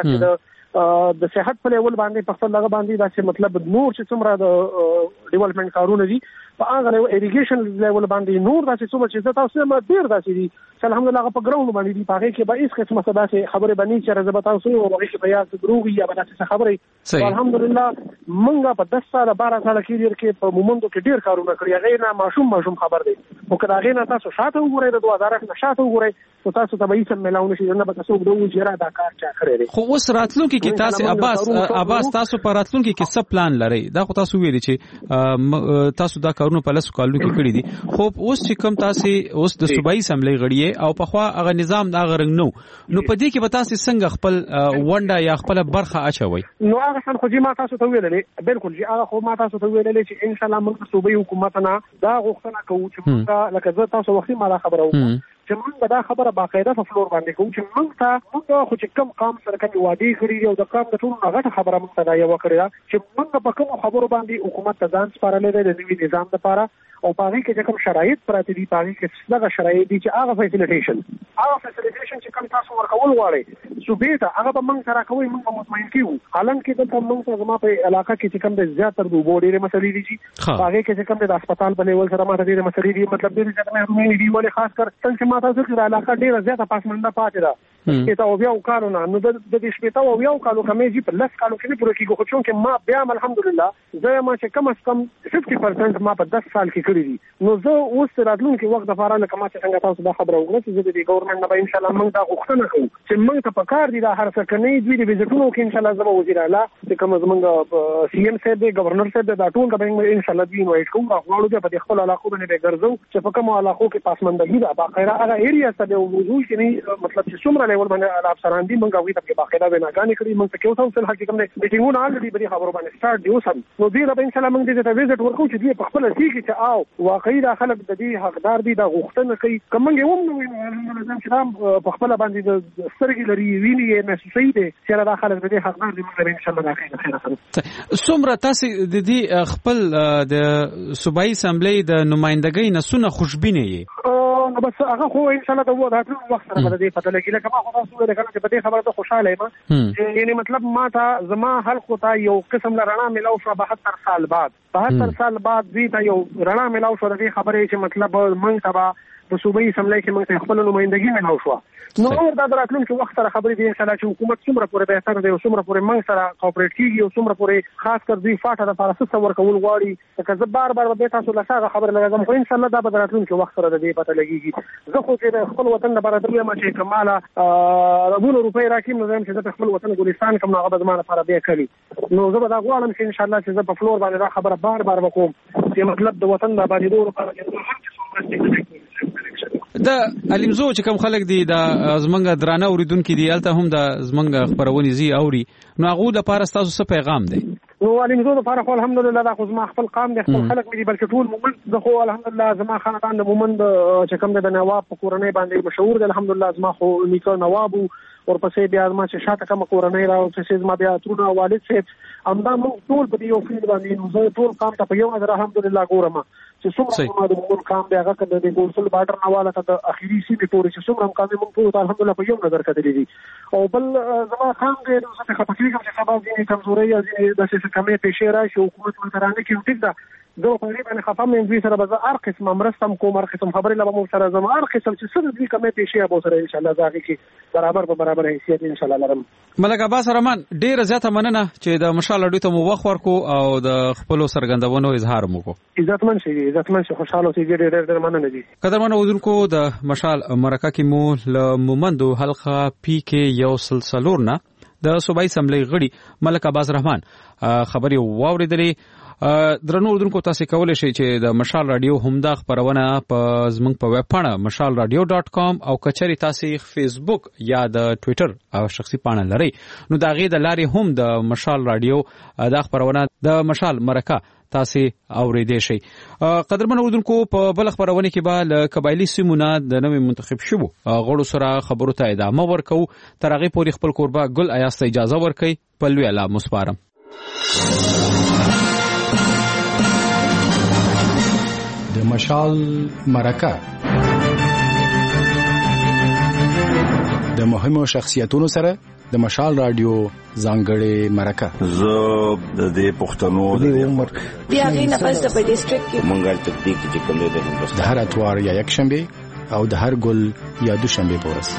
د صحت په لیول باندې په خپل لګ باندې دا چې مطلب نور چې څومره د ډیولپمنٹ کارونه دي په هغه لیول اریګیشن لیول باندې نور دا چې څومره چې تاسو هم ډیر داسې دي چې الحمدلله هغه په ګراوند باندې دي په هغه کې به هیڅ قسمه څه داسې خبره باندې چې رضا تاسو او هغه کې بیا دروغ یا بل څه خبره الحمدلله موږ په 10 سال 12 سال کې ډیر کې په مومندو کې ډیر کارونه کړی هغه نه ماشوم خبر دی او کله هغه نه تاسو شاته وګورئ د 2008 نه شاته وګورئ نو تاسو ته به هیڅ ملاونه شي نه به تاسو وګورئ چې دا کار چا کړی دی خو اوس راتلونکي کې تاسو عباس تاسو پر راتلونکي کې څه پلان لرئ دا خو تاسو ویلي چې تاسو دا کارونه په لاسو کالو کې کړی دي خو اوس چې کوم تاسو اوس د صوبایي سملې غړي او په خوا هغه نظام دا غرنګ نو په دې کې به تاسو څنګه خپل ونډه یا خپل برخه اچوي نو هغه څنګه خو ما تاسو ته ویلې بالکل چې هغه خو ما تاسو ته ویلې چې ان شاء الله موږ صوبایي حکومت نه دا غوښتنه کوو چې موږ لکه زه تاسو وختي ما خبره وکړم چې موږ دا خبره باقاعده په فلور باندې کوو چې موږ خو چې کم قام سره کوم وادي کړی او د قام د ټولو غټه خبره موږ ته دا یو کړی چې موږ په کوم خبرو باندې حکومت ته ځان سپارلې ده د نوي نظام لپاره او پاره کې کوم شرایط پراته دي پاره کې څنګه شرایط دي چې هغه فیسیلیټیشن چې کوم تاسو ورکول غواړي صوبې ته هغه به موږ سره کوي موږ مطمئن کیو حالانکه دلته موږ ته زما په علاقه کې چې کوم د زیاتره د وګړي مسلې دي چې هغه کې چې کوم د هسپتال په لیول سره ماته ډېر مسلې دي مطلب ډېر ځکه مې دي ولې خاص کر څنګه ما تاسو کې علاقه ډېر زیاته پاسمنده پاتې ده چې او بیا وکړو نه نو د دې شپې او بیا وکړو کومې چې په لاس کالو کې پوره کېږي خو چې ما بیا الحمدلله زه ما چې کم از کم 50% ما په 10 سال کې کړی دي نو زه اوس راتلونکي وخت د فارانه کما چې څنګه تاسو دا خبره وکړه چې د ګورنمنت نه به ان شاء الله موږ دا غوښتنه کوو چې موږ ته پکار دي دا هر څه کني دوی د وزټونو کې ان شاء الله زما وزیر اعلی چې کوم زمونږ سی ام صاحب دی گورنر صاحب دا ټول به ان شاء الله دوی انوایټ کوو غواړو په خپل علاقو باندې به ګرځو چې په کوم علاقو کې پاسمندګي ده باقاعده هغه ایریا څه دی موضوع کې نه مطلب چې څومره لیول باندې افسران دي موږ هغه ته باقاعده ویناګانې کړې موږ ته کوم څه حقیقت نه میټینګونه الریډي به خبرو باندې سٹارټ دی اوسم نو دوی به ان شاء الله موږ دې ته وزټ ورکو چې دوی په خپل ځای کې چې او واقعي دا خلک د دې حقدار دي دا غوښتنه کوي کومنګ یو نو لازم چې په خپل باندې د سترګې لري ویني یې محسوسي دي چې دا خلک د دې حقدار دي موږ ان شاء الله راځي خیر څومره تاسو د دې خپل د صوبایي اسمبلی د نمائندګۍ نسونه خوشبینه یې نو بس هغه خو ان شاء الله د وخت سره به دې پته لګي لکه ما خو تاسو ویل کنه چې په دې خبره ته خوشاله یم یعنی مطلب ما ته زما خلکو ته یو قسم لرنا ملاو شو 72 سال بعد 72 سال بعد دې ته یو رڼا ملاو شو د خبرې چې مطلب موږ ته په صوبایي اسمبلی کې موږ ته خپل نمائندګي ملاو شو نو دا راتلونکي وخت سره خبرې دي ان شاء الله چې حکومت څومره پورې بهتر دی او څومره پورې موږ سره کوپریټ کیږي او څومره پورې خاص کر دوی فاټه د فارسي ورکول غواړي که زه بار به تاسو له څنګه خبر لګم خو ان شاء الله دا به راتلونکي وخت سره د دې پته لګيږي زه خو چې خپل وطن لپاره درې ما چې کماله ربونو روپۍ راکیم نو زم چې خپل وطن ګلستان کوم هغه به زموږ لپاره بیا کوي نو زه به دا غواړم چې ان شاء الله چې زه په فلور باندې دا خبره بار وکوم چې مطلب د وطن د آبادیدو لپاره دا علمزو چې کوم خلک دي دا زمونږ درانه اوریدونکو دي الته هم دا زمونږ خبرونه زی اوري نو هغه د لپاره تاسو څه پیغام دی نو علمزو لپاره خو الحمدلله دا خو زما خپل قام دي خپل خلک مې بلکې ټول مومن زه خو الحمدلله زما خاندان د مومن چې کوم د نواب په کورنۍ باندې مشهور دی الحمدلله زما خو نیکه نواب ورپسې بیا ما چې شاته کوم کورنۍ راو چې ما بیا ترونه والد صاحب امدا موږ ټول په یو فیلډ باندې نو زه ټول قام ته په یو نظر الحمدلله ګورم چې څومره د موږ قام دی هغه کله د ګورسل بارډر نواله ته د اخیری سیمه پورې چې څومره قام موږ ټول الحمدلله په یو نظر کتلې دي او بل زما قام دی نو څه خپل کېږي چې سبا دې کمزوري یا دې د څه کمې پېښې راشي حکومت مترانه کې ټیک ده زه په دې باندې خفه مې دوی سره به زه هر قسمه مرسته کوم، هر قسم خبرې له به مو سره ځم، هر قسم چې څه د دوی کمې پیشې به سره انشاءالله زه هغې کې برابر په برابر حیثیت انشاءالله لرم. ملک عباس رحمان، ډېره زیاته مننه چې د مشال راډیو ته مو وخت ورکو او د خپلو څرګندونو اظهار مو وکړو. عزتمن شئ، خوشحاله اوسئ. ډېر مننه دي. قدرمنو اودونکو، د مشال مرکه کې مو له مومندو حلقه پی کې یو سلسلور نه د صوبایي اسمبلی غړي ملک عباس رحمان خبرې واوریدلې. درنو اردوونکو، تاسو کولی شئ چې د مشال رادیو همدا خبرونه په زموږ په ویب پاڼه mashalradio.com او کچري تاسو فیسبوک یا د ټوئیټر او شخصي پاڼه لرئ، نو دا غي د لارې هم د مشال رادیو د خبرونه د مشال مرکه تاسو اوریدئ شئ. قدرمن اردوونکو، په بل خبرونه کې به قبایلی سیمونه د نوې منتخب شوو غړو سره خبرو ته ادامه ورکو. تر هغه پورې خپل کوربه ګل ایاز ته اجازه ورکړئ. په لوی الله مسپارم. د مشال مرکه د مهمو شخصیتونو سره د مشال رادیو ځانګړې مرکه. زه د دې پښتنو د عمر بیا غي نفس د ډیسټریکټ کې منګل تطبیق چې کوم د هندوستان د هر اتوار یا یک شنبه او د هر ګل یا دوشنبه پورس.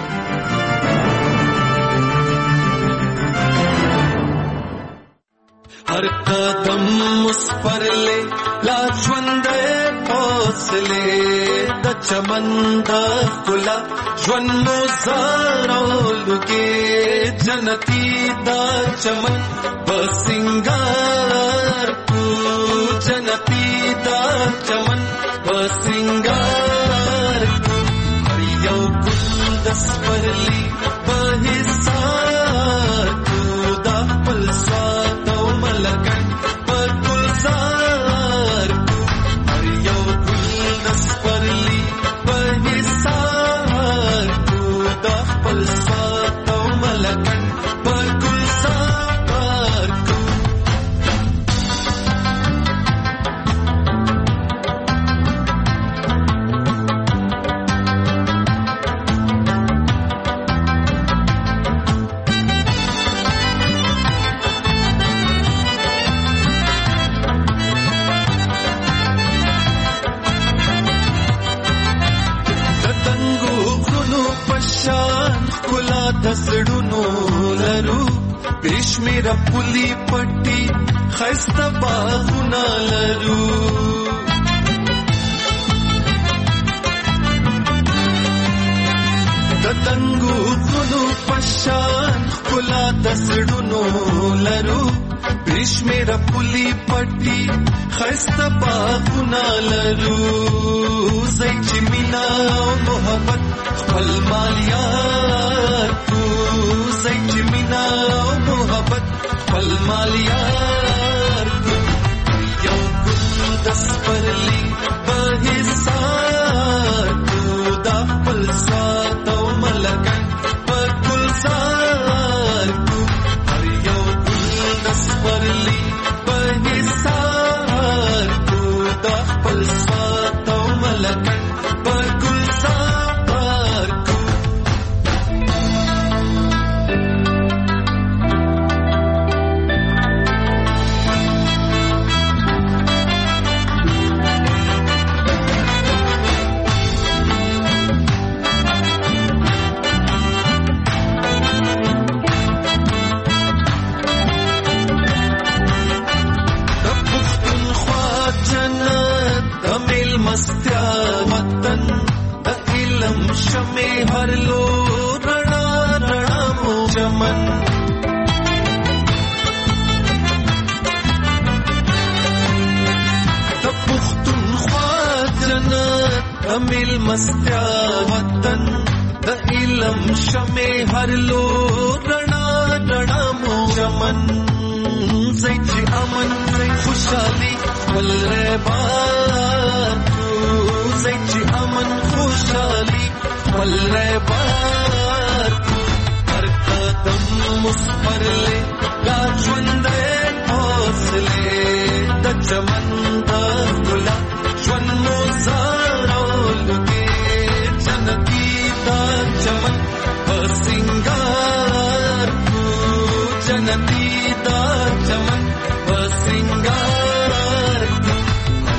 हर कदम उस पर ले लाजवंदे हौसले द चमंदा खुला ज्वन्नो जारो लुगे जनती दा चमन बसिंगार तू जनती दा चमन बसिंगार हरियो गुंदस पर ली बहिसार तू दा पलसा लगन पर गुलजार हर यो गुलदस पर ली बहिसार तू दा पलसा तो मलगन पर गुलजार तू. दसडुनो लरू रेशमी पुली पट्टी खस्ता बागुना लरू दतंगू कुनु पशान खुला दसडुनो लरू रेशमी पुली पट्टी खस्ता बागुना लरू ज़ैची मीना मोहब्बत खल मालियार तू ज़ैची मीना मोहब्बत खल मालियार तू यो गुलदस पर ली बहिसार तू दा पलसा तो मलगन पर गुलजार तू हर यो गुलदस पर ली बहिसार तू दा पलसा तो मलगन पर गुलजार. शमे हर लो रणा रणा मो चमन द पुख्तुनख्वा जन्नत अमिल मस्त्या वतन द इलम शमे हर लो रणा रणा मो चमन ज़ैची अमन खुशहाली वल रहबार ज़ैची अमन खुशहाली वल रहबार हर कदम उस पर ले लाजवंदे हौसले द चमंदा खुला ज्वन्नो जारो लुगे जनती दा चमन बसिंगार तू जनती दा चमन बसिंगार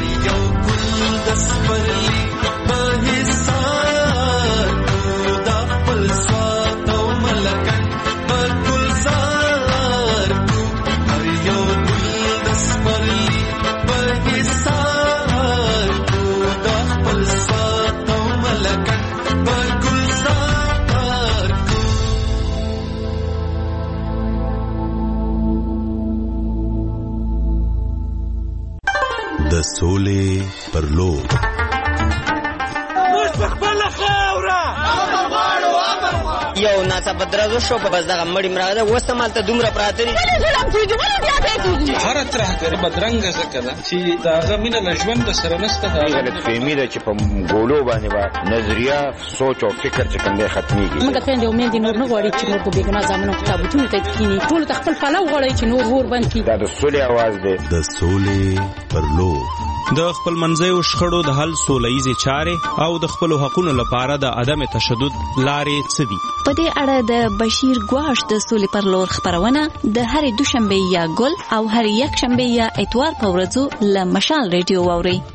سولې پر لور. یو ناڅاپه درزو شو په بس دغه مړی مراغه وسته مالته دومره پراته دي هر طرح کې بدرنګ زکه ده چې داغه مینه له ژوند سره نسته. دا غلط فهمي ده چې په ګولو باندې با نظریه سوچ او فکر چې کوم دی ختميږي. موږ ته یو مين دي نور نه غواړي چې موږ به ګنا زمونږ کتابونه ته کینی ټول خپل پلو غواړي چې نور ور باندې دا د سولې आवाज دی. د سولې پر لور. د خپل منځیو شخړو د حل سولهیزې چارې او د خپل حقوقو لپاره د عدم تشدد لارې څه دي؟ په دې اړه د بشیر ګواش د سولې پر لور خبرونه د هرې دوشنبه یا ګل او هر یک شنبه یا اتوار په ورځو له مشال ریډیو واوري.